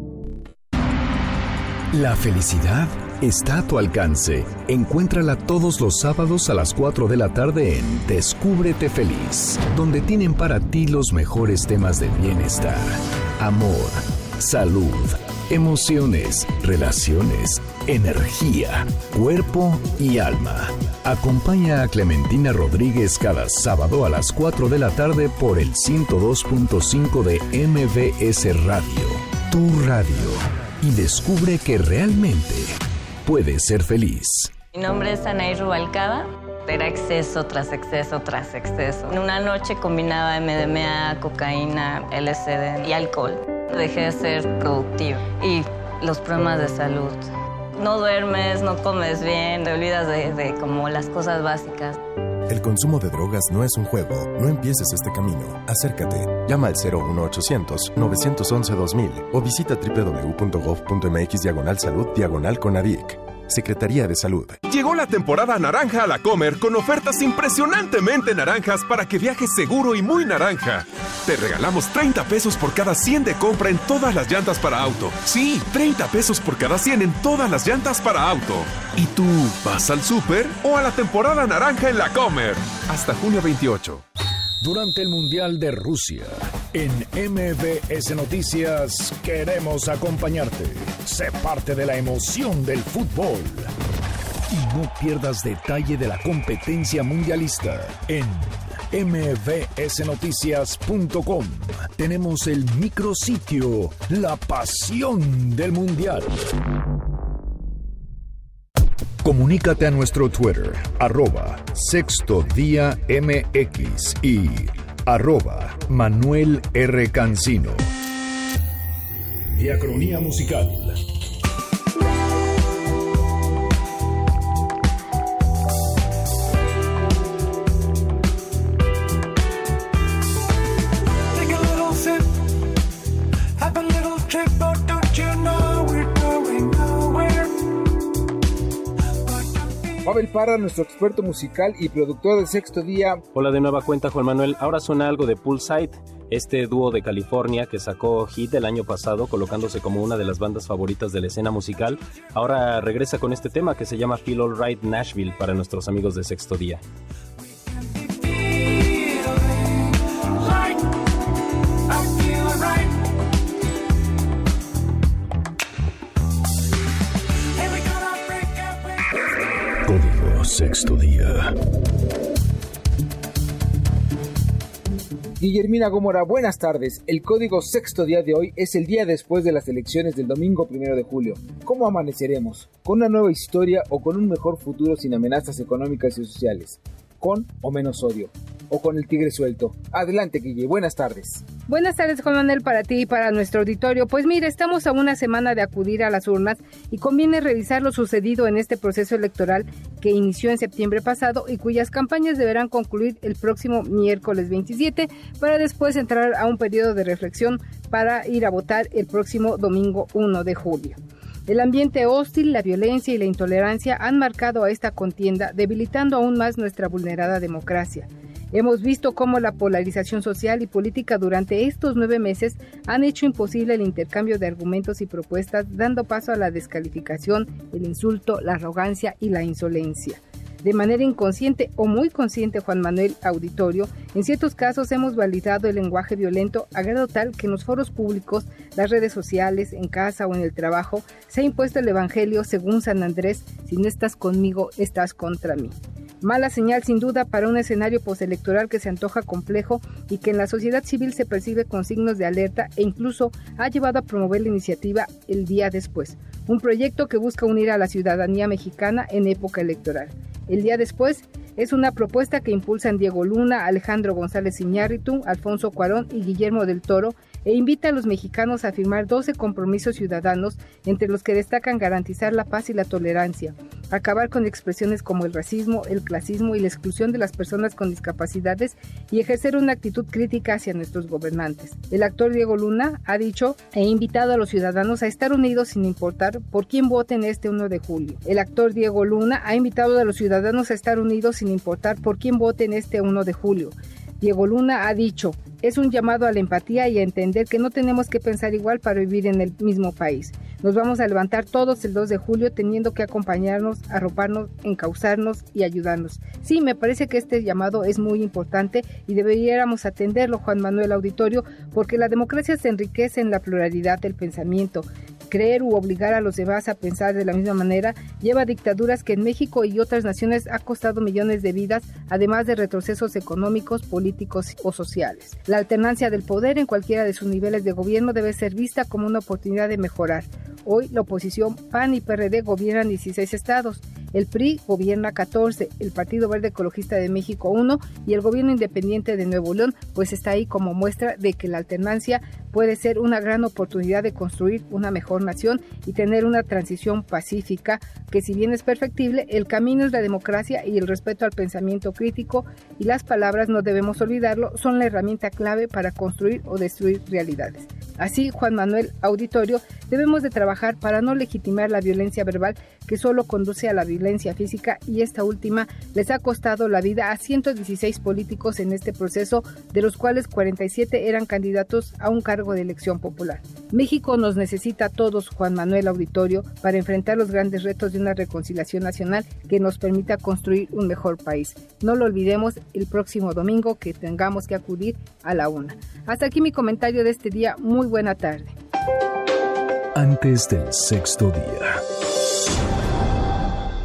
La felicidad está a tu alcance. Encuéntrala todos los sábados a las cuatro de la tarde en Descúbrete Feliz, donde tienen para ti los mejores temas de bienestar, amor, salud, emociones, relaciones, energía, cuerpo y alma. Acompaña a Clementina Rodríguez cada sábado a las cuatro de la tarde por el ciento dos punto cinco de M B S Radio, tu radio, y descubre que realmente puedes ser feliz. Mi nombre es Anaí Rubalcaba. Era exceso tras exceso tras exceso. En una noche combinaba M D M A, cocaína, L S D y alcohol. Dejé de ser productiva y los problemas de salud. No duermes, no comes bien, te olvidas de, de como las cosas básicas. El consumo de drogas no es un juego. No empieces este camino. Acércate. Llama al cero uno ochocientos, novecientos once, dos mil o visita doble u doble u doble u punto gov punto mx diagonal salud diagonal Conadic. Secretaría de Salud. Llegó la temporada naranja a la Comer con ofertas impresionantemente naranjas para que viajes seguro y muy naranja. Te regalamos treinta pesos por cada cien de compra en todas las llantas para auto. Sí, treinta pesos por cada cien en todas las llantas para auto. ¿Y tú vas al súper o a la temporada naranja en la Comer? Hasta junio veintiocho. Durante el Mundial de Rusia, en M B S Noticias queremos acompañarte. Sé parte de la emoción del fútbol. Y no pierdas detalle de la competencia mundialista en m b s noticias punto com. Tenemos el micrositio La Pasión del Mundial. Comunícate a nuestro Twitter, arroba Sexto Día M X y arroba Manuel R. Cancino. Diacronía musical. Pavel Parra, nuestro experto musical y productor de Sexto Día. Hola de nueva cuenta, Juan Manuel. Ahora suena algo de Poolside, este dúo de California que sacó hit el año pasado, colocándose como una de las bandas favoritas de la escena musical. Ahora regresa con este tema que se llama Feel All Right Nashville para nuestros amigos de Sexto Día. Código Sexto Día. Guillermina Gómora, buenas tardes. El código Sexto Día de hoy es el día después de las elecciones del domingo primero de julio. ¿Cómo amaneceremos? ¿Con una nueva historia o con un mejor futuro sin amenazas económicas y sociales? ¿Con o menos odio? ¿O con el tigre suelto? Adelante, Guille, buenas tardes. Buenas tardes, Juan Manuel, para ti y para nuestro auditorio. Pues mire, estamos a una semana de acudir a las urnas y conviene revisar lo sucedido en este proceso electoral que inició en septiembre pasado y cuyas campañas deberán concluir el próximo miércoles veintisiete para después entrar a un periodo de reflexión para ir a votar el próximo domingo primero de julio. El ambiente hostil, la violencia y la intolerancia han marcado a esta contienda, debilitando aún más nuestra vulnerada democracia. Hemos visto cómo la polarización social y política durante estos nueve meses han hecho imposible el intercambio de argumentos y propuestas, dando paso a la descalificación, el insulto, la arrogancia y la insolencia. De manera inconsciente o muy consciente, Juan Manuel Auditorio, en ciertos casos hemos validado el lenguaje violento a grado tal que en los foros públicos, las redes sociales, en casa o en el trabajo, se ha impuesto el evangelio según San Andrés: si no estás conmigo, estás contra mí. Mala señal sin duda para un escenario postelectoral que se antoja complejo y que en la sociedad civil se percibe con signos de alerta e incluso ha llevado a promover la iniciativa El Día Después, un proyecto que busca unir a la ciudadanía mexicana en época electoral. El Día Después es una propuesta que impulsan Diego Luna, Alejandro González Iñárritu, Alfonso Cuarón y Guillermo del Toro, e invita a los mexicanos a firmar doce compromisos ciudadanos, entre los que destacan garantizar la paz y la tolerancia, acabar con expresiones como el racismo, el clasismo y la exclusión de las personas con discapacidades y ejercer una actitud crítica hacia nuestros gobernantes. El actor Diego Luna ha dicho e invitado a los ciudadanos a estar unidos sin importar por quién voten este primero de julio. El actor Diego Luna ha invitado a los ciudadanos a estar unidos sin importar por quién voten este primero de julio. Diego Luna ha dicho: es un llamado a la empatía y a entender que no tenemos que pensar igual para vivir en el mismo país. Nos vamos a levantar todos el dos de julio teniendo que acompañarnos, arroparnos, encauzarnos y ayudarnos. Sí, me parece que este llamado es muy importante y deberíamos atenderlo, Juan Manuel Auditorio, porque la democracia se enriquece en la pluralidad del pensamiento. Creer u obligar a los demás a pensar de la misma manera lleva a dictaduras que en México y otras naciones ha costado millones de vidas, además de retrocesos económicos, políticos o sociales. La alternancia del poder en cualquiera de sus niveles de gobierno debe ser vista como una oportunidad de mejorar. Hoy la oposición P A N y P R D gobiernan dieciséis estados, el P R I gobierna catorce, el Partido Verde Ecologista de México uno y el gobierno independiente de Nuevo León pues está ahí como muestra de que la alternancia puede ser una gran oportunidad de construir una mejor nación y tener una transición pacífica que, si bien es perfectible, el camino es la democracia y el respeto al pensamiento crítico, y las palabras, no debemos olvidarlo, son la herramienta clave para construir o destruir realidades. Así, Juan Manuel Auditorio, debemos de trabajar para no legitimar la violencia verbal que solo conduce a la violencia física, y esta última les ha costado la vida a ciento dieciséis políticos en este proceso, de los cuales cuarenta y siete eran candidatos a un cargo de elección popular. México nos necesita a todos, Juan Manuel Auditorio, para enfrentar los grandes retos de una reconciliación nacional que nos permita construir un mejor país. No lo olvidemos el próximo domingo, que tengamos que acudir a la una. Hasta aquí mi comentario de este día. Muy buena tarde. Antes del sexto día.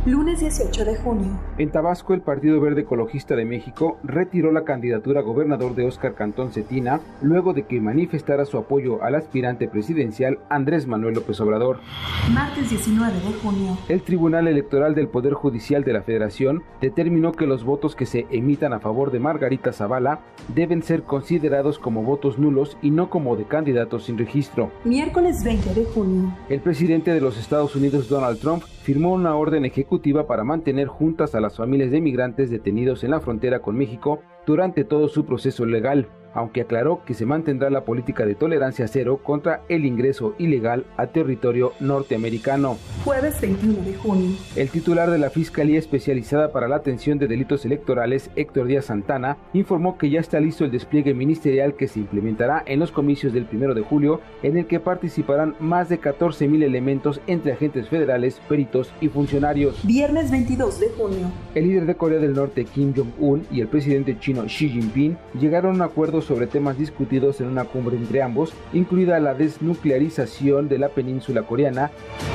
Lunes dieciocho de junio. En Tabasco, el Partido Verde Ecologista de México retiró la candidatura a gobernador de Óscar Cantón Cetina luego de que manifestara su apoyo al aspirante presidencial Andrés Manuel López Obrador. Martes diecinueve de junio. El Tribunal Electoral del Poder Judicial de la Federación determinó que los votos que se emitan a favor de Margarita Zavala deben ser considerados como votos nulos y no como de candidatos sin registro. Miércoles veinte de junio. El presidente de los Estados Unidos, Donald Trump, firmó una orden ejecutiva para mantener juntas a las familias de migrantes detenidos en la frontera con México durante todo su proceso legal, aunque aclaró que se mantendrá la política de tolerancia cero contra el ingreso ilegal a territorio norteamericano. Jueves veintiuno de junio. El titular de la Fiscalía Especializada para la Atención de Delitos Electorales, Héctor Díaz Santana, informó que ya está listo el despliegue ministerial que se implementará en los comicios del primero de julio, en el que participarán más de catorce mil elementos entre agentes federales, peritos y funcionarios. Viernes veintidós de junio. El líder de Corea del Norte, Kim Jong-un, y el presidente chino Xi Jinping llegaron a un acuerdo sobre temas discutidos en una cumbre entre ambos, incluida la desnuclearización de la península coreana.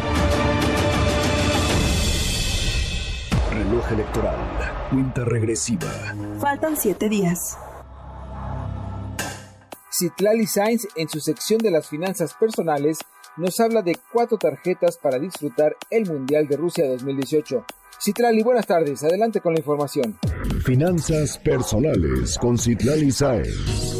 Reloj electoral. Cuenta regresiva. Faltan siete días. Citlali Sáenz, en su sección de las finanzas personales, nos habla de cuatro tarjetas para disfrutar el Mundial de Rusia dos mil dieciocho. Citlali, buenas tardes. Adelante con la información. Finanzas personales con Citlali Sáenz.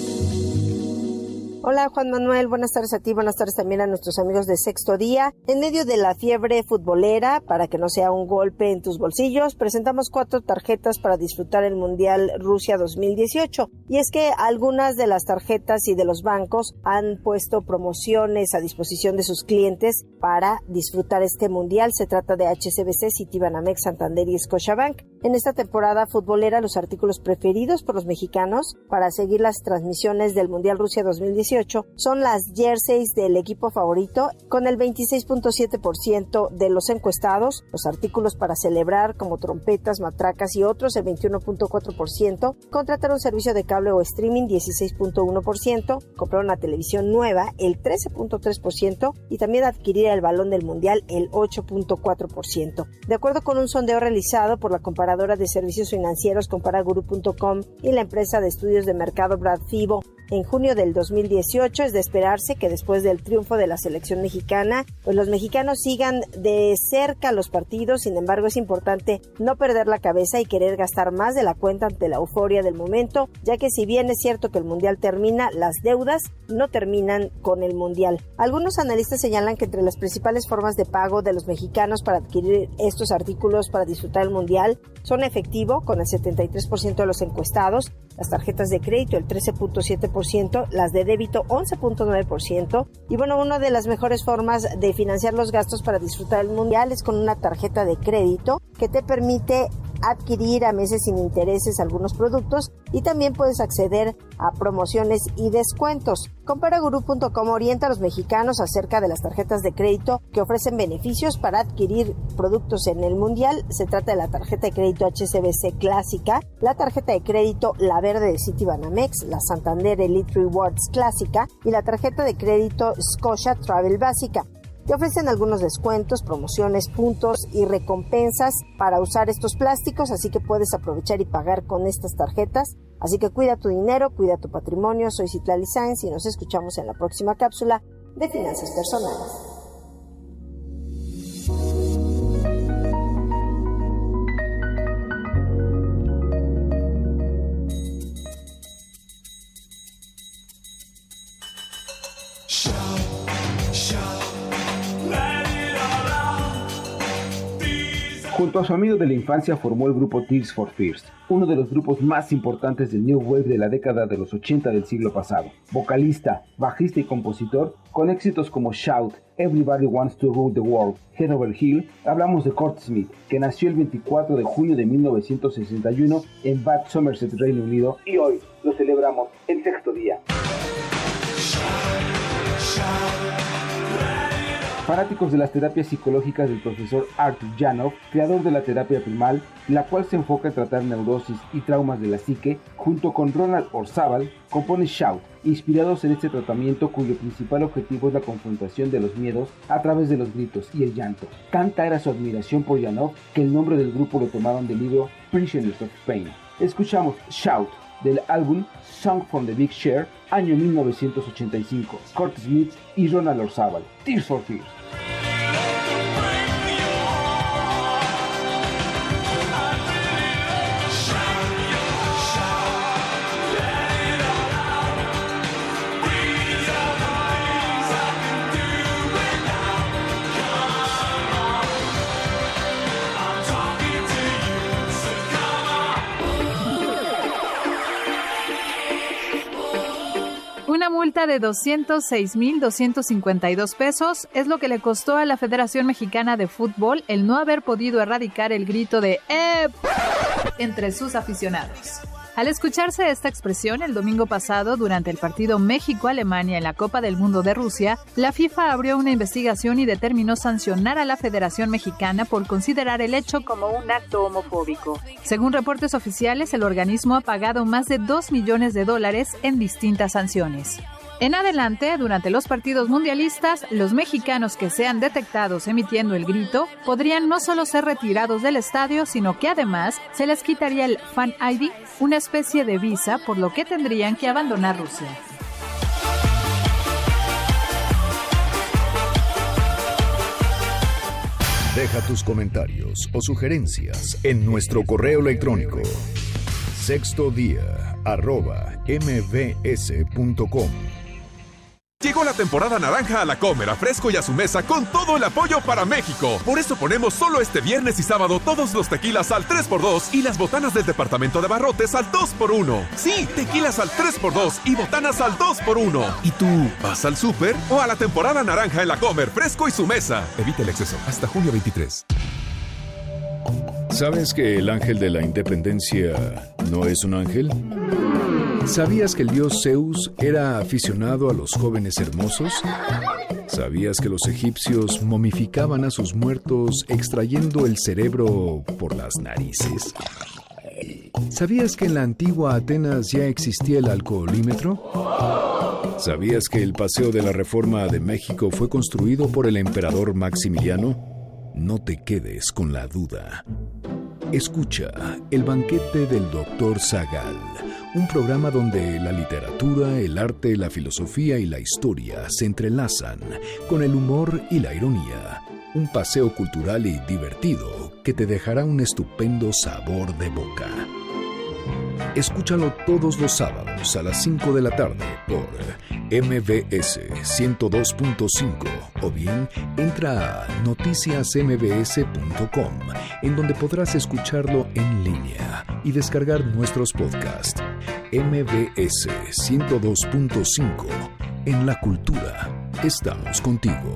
Hola Juan Manuel, buenas tardes a ti, buenas tardes también a nuestros amigos de Sexto Día. En medio de la fiebre futbolera, para que no sea un golpe en tus bolsillos, presentamos cuatro tarjetas para disfrutar el Mundial Rusia dos mil dieciocho. Y es que algunas de las tarjetas y de los bancos han puesto promociones a disposición de sus clientes para disfrutar este Mundial. Se trata de H S B C, Citibanamex, Santander y Scotiabank. En esta temporada futbolera, los artículos preferidos por los mexicanos para seguir las transmisiones del Mundial Rusia dos mil dieciocho son las jerseys del equipo favorito, con el veintiséis punto siete por ciento de los encuestados, los artículos para celebrar como trompetas, matracas y otros, el veintiuno punto cuatro por ciento, contratar un servicio de cable o streaming, dieciséis punto uno por ciento, comprar una televisión nueva, el trece punto tres por ciento, y también adquirir el balón del Mundial, el ocho punto cuatro por ciento. De acuerdo con un sondeo realizado por la comparadora de servicios financieros Comparaguru punto com y la empresa de estudios de mercado Bradfibo, en junio del dos mil dieciocho es de esperarse que después del triunfo de la selección mexicana, pues los mexicanos sigan de cerca los partidos. Sin embargo, es importante no perder la cabeza y querer gastar más de la cuenta ante la euforia del momento, ya que si bien es cierto que el Mundial termina, las deudas no terminan con el Mundial. Algunos analistas señalan que entre las principales formas de pago de los mexicanos para adquirir estos artículos para disfrutar el Mundial son efectivo, con el setenta y tres por ciento de los encuestados, las tarjetas de crédito el trece punto siete por ciento, las de débito once punto nueve por ciento, y bueno, una de las mejores formas de financiar los gastos para disfrutar el Mundial es con una tarjeta de crédito que te permite adquirir a meses sin intereses algunos productos, y también puedes acceder a promociones y descuentos. Comparaguru punto com orienta a los mexicanos acerca de las tarjetas de crédito que ofrecen beneficios para adquirir productos en el Mundial. Se trata de la tarjeta de crédito H S B C Clásica, la tarjeta de crédito La Verde de Citibanamex, la Santander Elite Rewards Clásica y la tarjeta de crédito Scotia Travel Básica. Te ofrecen algunos descuentos, promociones, puntos y recompensas para usar estos plásticos, así que puedes aprovechar y pagar con estas tarjetas. Así que cuida tu dinero, cuida tu patrimonio. Soy Citlali Sáenz y nos escuchamos en la próxima cápsula de Finanzas Personales. Junto a su amigo de la infancia formó el grupo Tears for Fears, uno de los grupos más importantes del New Wave de la década de los ochenta del siglo pasado. Vocalista, bajista y compositor, con éxitos como Shout, Everybody Wants to Rule the World, Head Over Heel, hablamos de Kurt Smith, que nació el veinticuatro de junio de mil novecientos sesenta y uno en Bath, Somerset, Reino Unido, y hoy lo celebramos en Sexto Día. Fanáticos de las terapias psicológicas del profesor Arthur Janov, creador de la terapia primal, la cual se enfoca en tratar neurosis y traumas de la psique, junto con Ronald Orzábal, compone Shout, inspirados en este tratamiento cuyo principal objetivo es la confrontación de los miedos a través de los gritos y el llanto. Tanta era su admiración por Janov que el nombre del grupo lo tomaron del libro Prisoners of Pain. Escuchamos Shout del álbum Song from the Big Share, año mil novecientos ochenta y cinco, Curtis Smith y Ronald Orzábal, Tears for Fears. Una multa de doscientos seis mil doscientos cincuenta y dos pesos es lo que le costó a la Federación Mexicana de Fútbol el no haber podido erradicar el grito de ¡Eh! entre sus aficionados. Al escucharse esta expresión el domingo pasado durante el partido México-Alemania en la Copa del Mundo de Rusia, la FIFA abrió una investigación y determinó sancionar a la Federación Mexicana por considerar el hecho como un acto homofóbico. Según reportes oficiales, el organismo ha pagado más de dos millones de dólares en distintas sanciones. En adelante, durante los partidos mundialistas, los mexicanos que sean detectados emitiendo el grito podrían no solo ser retirados del estadio, sino que además se les quitaría el Fan I D, una especie de visa, por lo que tendrían que abandonar Rusia. Deja tus comentarios o sugerencias en nuestro correo electrónico sextodía arroba mbs punto com. Llegó la temporada naranja a la Comer, a Fresco y a su mesa con todo el apoyo para México. Por eso ponemos solo este viernes y sábado todos los tequilas al tres por dos y las botanas del departamento de abarrotes al dos por uno. Sí, tequilas al tres por dos y botanas al dos por uno. ¿Y tú vas al súper o a la temporada naranja en la Comer, Fresco y su mesa? Evita el exceso. Hasta junio veintitrés. ¿Sabes que el ángel de la independencia no es un ángel? ¿Sabías que el dios Zeus era aficionado a los jóvenes hermosos? ¿Sabías que los egipcios momificaban a sus muertos extrayendo el cerebro por las narices? ¿Sabías que en la antigua Atenas ya existía el alcoholímetro? ¿Sabías que el Paseo de la Reforma de México fue construido por el emperador Maximiliano? No te quedes con la duda. Escucha El banquete del doctor Zagal, un programa donde la literatura, el arte, la filosofía y la historia se entrelazan con el humor y la ironía. Un paseo cultural y divertido que te dejará un estupendo sabor de boca. Escúchalo todos los sábados a las cinco de la tarde por M B S ciento dos punto cinco o bien entra a noticias m b s punto com, en donde podrás escucharlo en línea y descargar nuestros podcasts. M B S ciento dos punto cinco. En la cultura estamos contigo.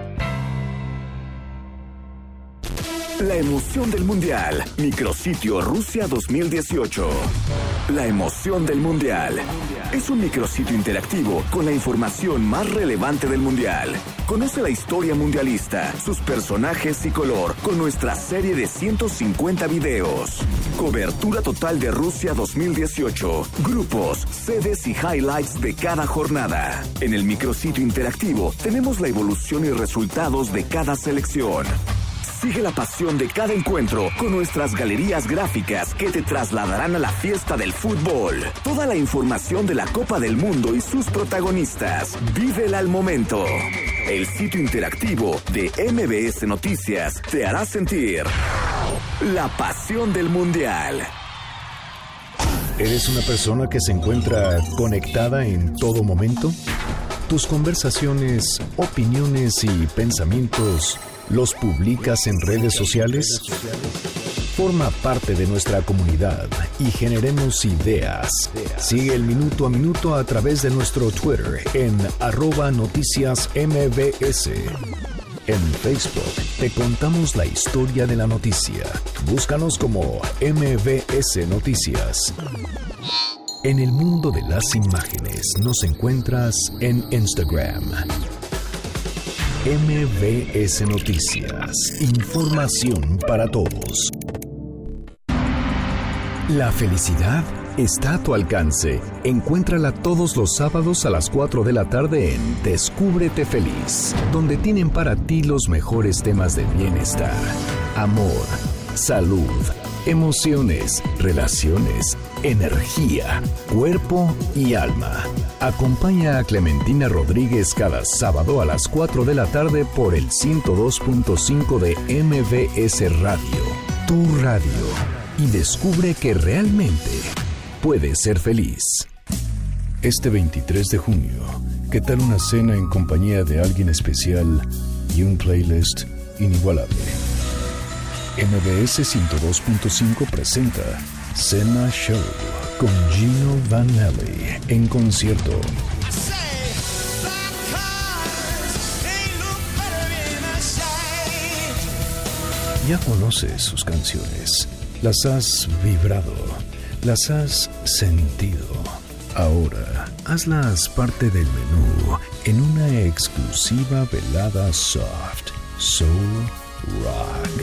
La emoción del Mundial. Micrositio Rusia dos mil dieciocho. La emoción del Mundial. Es un micrositio interactivo con la información más relevante del Mundial. Conoce la historia mundialista, sus personajes y color con nuestra serie de ciento cincuenta videos. Cobertura total de Rusia dos mil dieciocho. Grupos, sedes y highlights de cada jornada. En el micrositio interactivo tenemos la evolución y resultados de cada selección. Sigue la pasión de cada encuentro con nuestras galerías gráficas que te trasladarán a la fiesta del fútbol. Toda la información de la Copa del Mundo y sus protagonistas. Vívela al momento. El sitio interactivo de M B S Noticias te hará sentir la pasión del Mundial. ¿Eres una persona que se encuentra conectada en todo momento? Tus conversaciones, opiniones y pensamientos ¿los publicas en redes sociales? Forma parte de nuestra comunidad y generemos ideas. Sigue el minuto a minuto a través de nuestro Twitter en arroba noticias M B S. En Facebook te contamos la historia de la noticia. Búscanos como M B S Noticias. En el mundo de las imágenes nos encuentras en Instagram. M V S Noticias. Información para todos. La felicidad está a tu alcance. Encuéntrala todos los sábados a las cuatro de la tarde en Descúbrete Feliz, donde tienen para ti los mejores temas de bienestar, amor, salud, emociones, relaciones, energía, cuerpo y alma. Acompaña a Clementina Rodríguez cada sábado a las cuatro de la tarde por el ciento dos punto cinco de M V S Radio, tu radio, y descubre que realmente puedes ser feliz. Este veintitrés de junio, ¿qué tal una cena en compañía de alguien especial y un playlist inigualable? M V S ciento dos punto cinco presenta Cena Show con Gino Vanelli en concierto. Ya conoces sus canciones, las has vibrado, las has sentido. Ahora, hazlas parte del menú en una exclusiva velada soft, soul, rock.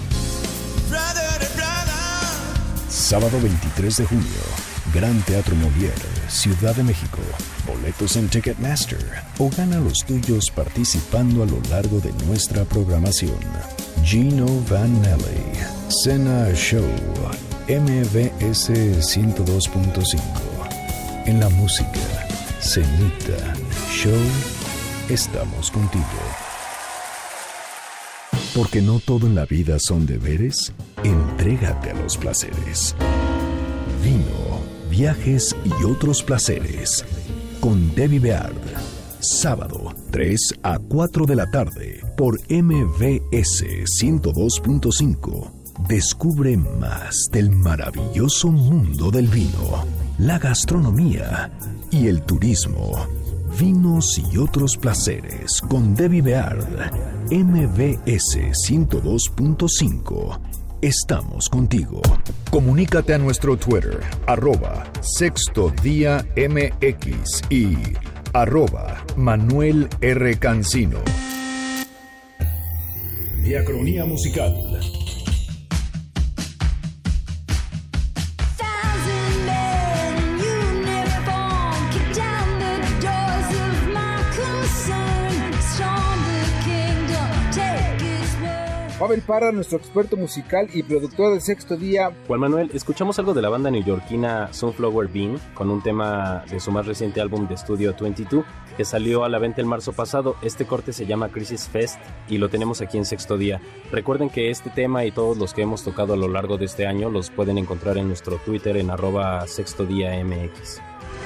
Sábado veintitrés de junio, Gran Teatro Molière, Ciudad de México. Boletos en Ticketmaster o gana los tuyos participando a lo largo de nuestra programación. Gino Vanelli, Cena Show, M V S ciento dos punto cinco. En la música, cenita, show, estamos contigo. Porque no todo en la vida son deberes, entrégate a los placeres. Vino, viajes y otros placeres. Con Debbie Beard. Sábado, tres a cuatro de la tarde, por M V S ciento dos punto cinco. Descubre más del maravilloso mundo del vino, la gastronomía y el turismo. Vinos y otros placeres con Debbie Beard. M V S ciento dos punto cinco. Estamos contigo. Comunícate a nuestro Twitter, arroba Sexto Día M X y arroba Manuel R. Cancino. Diacronía musical. Pavel Parra, nuestro experto musical y productor de Sexto Día. Juan Manuel, escuchamos algo de la banda neoyorquina Sunflower Bean con un tema de su más reciente álbum de estudio veintidós que salió a la venta el marzo pasado. Este corte se llama Crisis Fest y lo tenemos aquí en Sexto Día. Recuerden que este tema y todos los que hemos tocado a lo largo de este año los pueden encontrar en nuestro Twitter en arroba Sexto Día M X.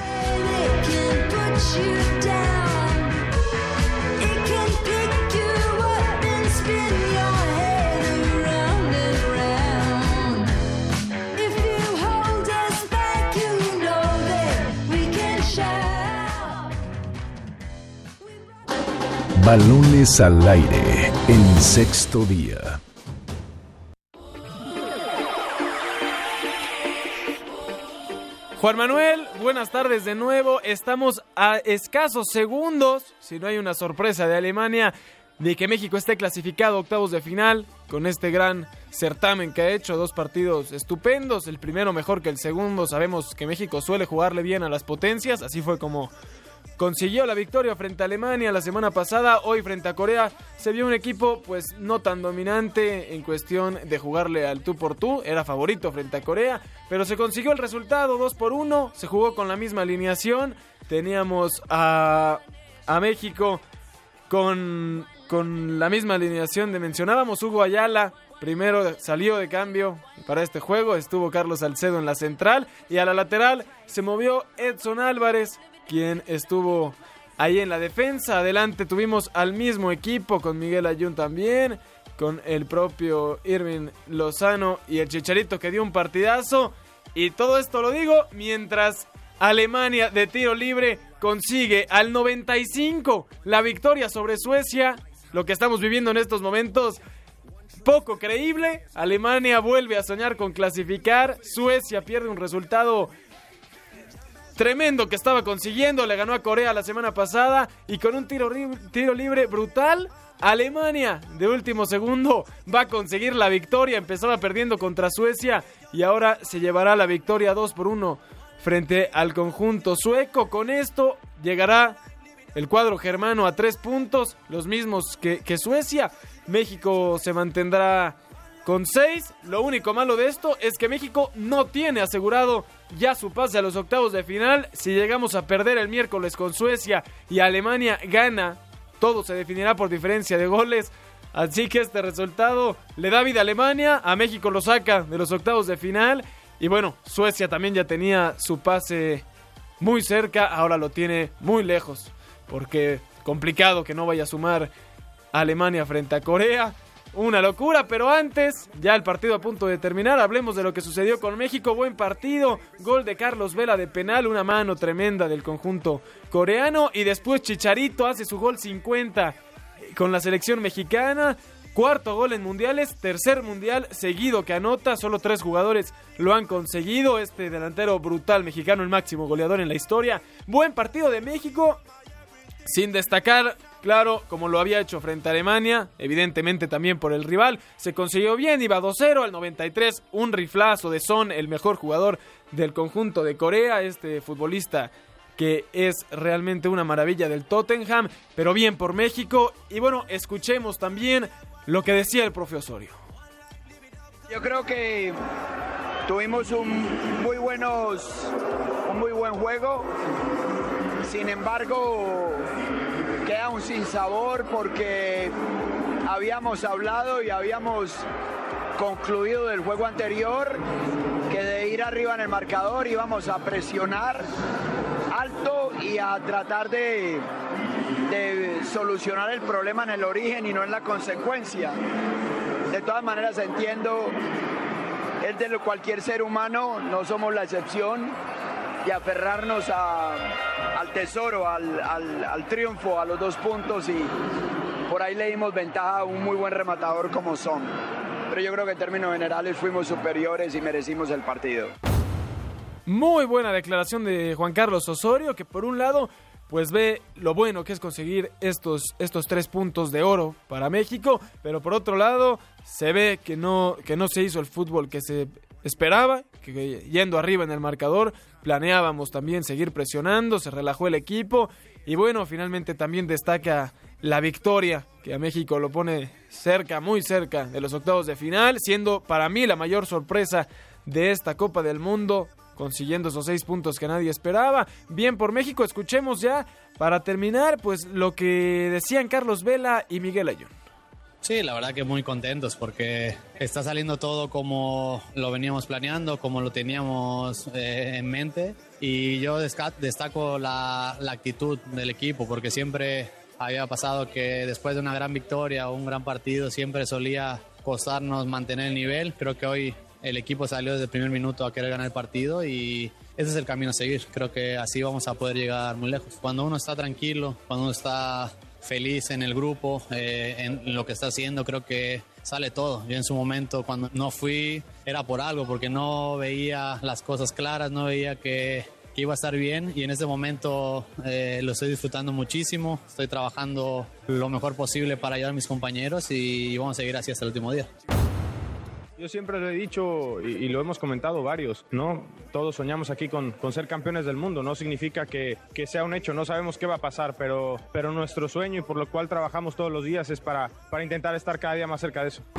Balones al aire en Sexto Día. Juan Manuel, buenas tardes de nuevo. Estamos a escasos segundos, si no hay una sorpresa de Alemania, de que México esté clasificado a octavos de final con este gran certamen que ha hecho. Dos partidos estupendos, el primero mejor que el segundo. Sabemos que México suele jugarle bien a las potencias, así fue como consiguió la victoria frente a Alemania la semana pasada. Hoy frente a Corea se vio un equipo pues no tan dominante en cuestión de jugarle al tú por tú. Era favorito frente a Corea, pero se consiguió el resultado dos por uno. Se jugó con la misma alineación. Teníamos a, a México con, con la misma alineación de mencionábamos. Hugo Ayala primero salió de cambio para este juego. Estuvo Carlos Salcedo en la central y a la lateral se movió Edson Álvarez, quien estuvo ahí en la defensa. Adelante tuvimos al mismo equipo con Miguel Ayun también, con el propio Irving Lozano y el Chicharito que dio un partidazo. Y todo esto lo digo mientras Alemania de tiro libre consigue al noventa y cinco la victoria sobre Suecia. Lo que estamos viviendo en estos momentos, poco creíble. Alemania vuelve a soñar con clasificar. Suecia pierde un resultado tremendo que estaba consiguiendo, le ganó a Corea la semana pasada y con un tiro, tiro libre brutal, Alemania de último segundo va a conseguir la victoria. Empezaba perdiendo contra Suecia y ahora se llevará la victoria dos por uno frente al conjunto sueco. Con esto llegará el cuadro germano a tres puntos, los mismos que, que Suecia. México se mantendrá con seis. Lo único malo de esto es que México no tiene asegurado ya su pase a los octavos de final. Si llegamos a perder el miércoles con Suecia y Alemania gana, todo se definirá por diferencia de goles. Así que este resultado le da vida a Alemania, a México lo saca de los octavos de final. Y bueno, Suecia también ya tenía su pase muy cerca, ahora lo tiene muy lejos, porque complicado que no vaya a sumar a Alemania frente a Corea. Una locura, pero antes, ya el partido a punto de terminar, hablemos de lo que sucedió con México. Buen partido, gol de Carlos Vela de penal, una mano tremenda del conjunto coreano, y después Chicharito hace su gol cincuenta con la selección mexicana. Cuarto gol en mundiales, tercer mundial seguido que anota, solo tres jugadores lo han conseguido. Este delantero brutal mexicano, el máximo goleador en la historia. Buen partido de México, sin destacar, claro, como lo había hecho frente a Alemania, evidentemente también por el rival. Se consiguió bien, iba dos cero al noventa y tres, un riflazo de Son, el mejor jugador del conjunto de Corea, este futbolista que es realmente una maravilla del Tottenham, pero bien por México. Y bueno, escuchemos también lo que decía el profe Osorio. Yo creo que tuvimos un muy buenos, un muy buen juego. Sin embargo, queda un sinsabor porque habíamos hablado y habíamos concluido del juego anterior que de ir arriba en el marcador íbamos a presionar alto y a tratar de, de solucionar el problema en el origen y no en la consecuencia. De todas maneras entiendo, es de lo cualquier ser humano, no somos la excepción, y aferrarnos a, al tesoro, al, al, al triunfo, a los dos puntos, y por ahí le dimos ventaja a un muy buen rematador como Son. Pero yo creo que en términos generales fuimos superiores y merecimos el partido. Muy buena declaración de Juan Carlos Osorio, que por un lado pues ve lo bueno que es conseguir estos, estos tres puntos de oro para México, pero por otro lado se ve que no, que no se hizo el fútbol que se esperaba, que yendo arriba en el marcador planeábamos también seguir presionando, se relajó el equipo y bueno, finalmente también destaca la victoria que a México lo pone cerca, muy cerca de los octavos de final, siendo para mí la mayor sorpresa de esta Copa del Mundo, consiguiendo esos seis puntos que nadie esperaba. Bien por México. Escuchemos ya para terminar pues lo que decían Carlos Vela y Miguel Ayun. Sí, la verdad que muy contentos porque está saliendo todo como lo veníamos planeando, como lo teníamos eh, en mente, y yo destaco la, la actitud del equipo porque siempre había pasado que después de una gran victoria o un gran partido siempre solía costarnos mantener el nivel. Creo que hoy el equipo salió desde el primer minuto a querer ganar el partido y ese es el camino a seguir. Creo que así vamos a poder llegar muy lejos. Cuando uno está tranquilo, cuando uno está feliz en el grupo, eh, en lo que está haciendo, creo que sale todo. Yo en su momento, cuando no fui, era por algo, porque no veía las cosas claras, no veía que, que iba a estar bien, y en este momento eh, lo estoy disfrutando muchísimo. Estoy trabajando lo mejor posible para ayudar a mis compañeros y vamos a seguir así hasta el último día. Yo siempre lo he dicho y, y lo hemos comentado varios, ¿no? Todos soñamos aquí con, con ser campeones del mundo. No significa que, que sea un hecho, no sabemos qué va a pasar, pero, pero nuestro sueño y por lo cual trabajamos todos los días es para, para intentar estar cada día más cerca de eso.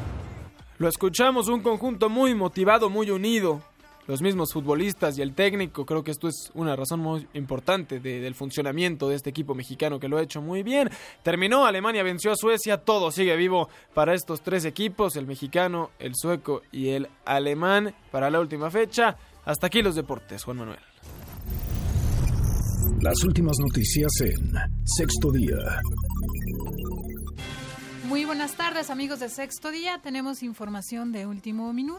Lo escuchamos, un conjunto muy motivado, muy unido. Los mismos futbolistas y el técnico, creo que esto es una razón muy importante de, del funcionamiento de este equipo mexicano que lo ha hecho muy bien. Terminó, Alemania venció a Suecia, todo sigue vivo para estos tres equipos, el mexicano, el sueco y el alemán para la última fecha. Hasta aquí los deportes, Juan Manuel. Las últimas noticias en Sexto Día. Muy buenas tardes, amigos de Sexto Día. Tenemos información de último minuto.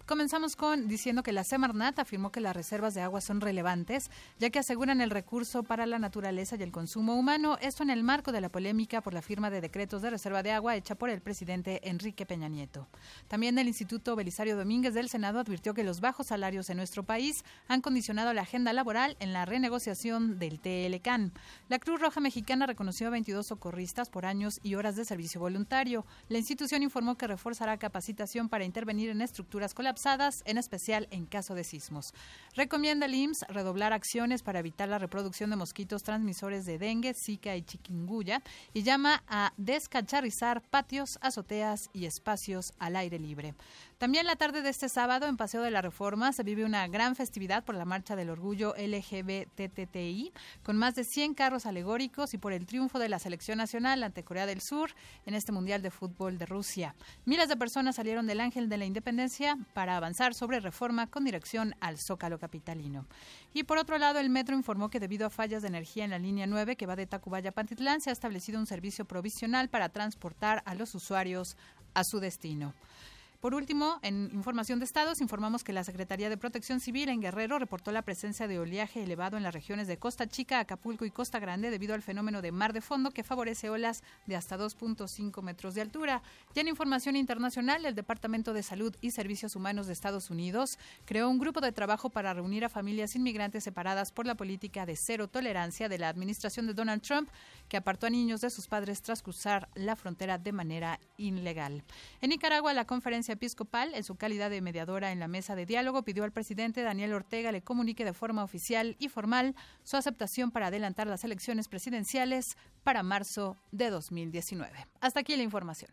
Comenzamos con diciendo que la Semarnat afirmó que las reservas de agua son relevantes, ya que aseguran el recurso para la naturaleza y el consumo humano, esto en el marco de la polémica por la firma de decretos de reserva de agua hecha por el presidente Enrique Peña Nieto. También el Instituto Belisario Domínguez del Senado advirtió que los bajos salarios en nuestro país han condicionado la agenda laboral en la renegociación del T L C A N. La Cruz Roja Mexicana reconoció a veintidós socorristas por años y horas de servicio voluntario. La institución informó que reforzará capacitación para intervenir en estructuras colapsadas, en especial en caso de sismos. Recomienda al I M S S redoblar acciones para evitar la reproducción de mosquitos transmisores de dengue, zika y chikungunya y llama a descacharrizar patios, azoteas y espacios al aire libre. También la tarde de este sábado en Paseo de la Reforma se vive una gran festividad por la Marcha del Orgullo L G B T T I con más de cien carros alegóricos y por el triunfo de la selección nacional ante Corea del Sur en este Mundial de Fútbol de Rusia. Miles de personas salieron del Ángel de la Independencia para avanzar sobre Reforma con dirección al Zócalo capitalino. Y por otro lado, el Metro informó que debido a fallas de energía en la línea nueve que va de Tacubaya a Pantitlán, se ha establecido un servicio provisional para transportar a los usuarios a su destino. Por último, en información de estados, informamos que la Secretaría de Protección Civil en Guerrero reportó la presencia de oleaje elevado en las regiones de Costa Chica, Acapulco y Costa Grande debido al fenómeno de mar de fondo que favorece olas de hasta dos punto cinco metros de altura. Ya en información internacional, el Departamento de Salud y Servicios Humanos de Estados Unidos creó un grupo de trabajo para reunir a familias inmigrantes separadas por la política de cero tolerancia de la administración de Donald Trump, que apartó a niños de sus padres tras cruzar la frontera de manera ilegal. En Nicaragua, la conferencia episcopal, en su calidad de mediadora en la mesa de diálogo, pidió al presidente Daniel Ortega le comunique de forma oficial y formal su aceptación para adelantar las elecciones presidenciales para marzo de dos mil diecinueve. Hasta aquí la información.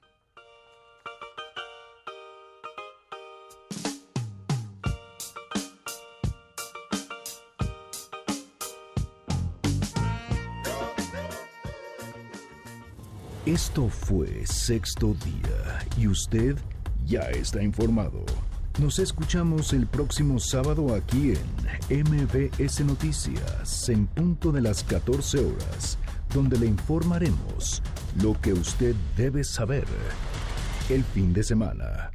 Esto fue Sexto Día y usted ya está informado. Nos escuchamos el próximo sábado aquí en M B S Noticias, en punto de las catorce horas, donde le informaremos lo que usted debe saber el fin de semana.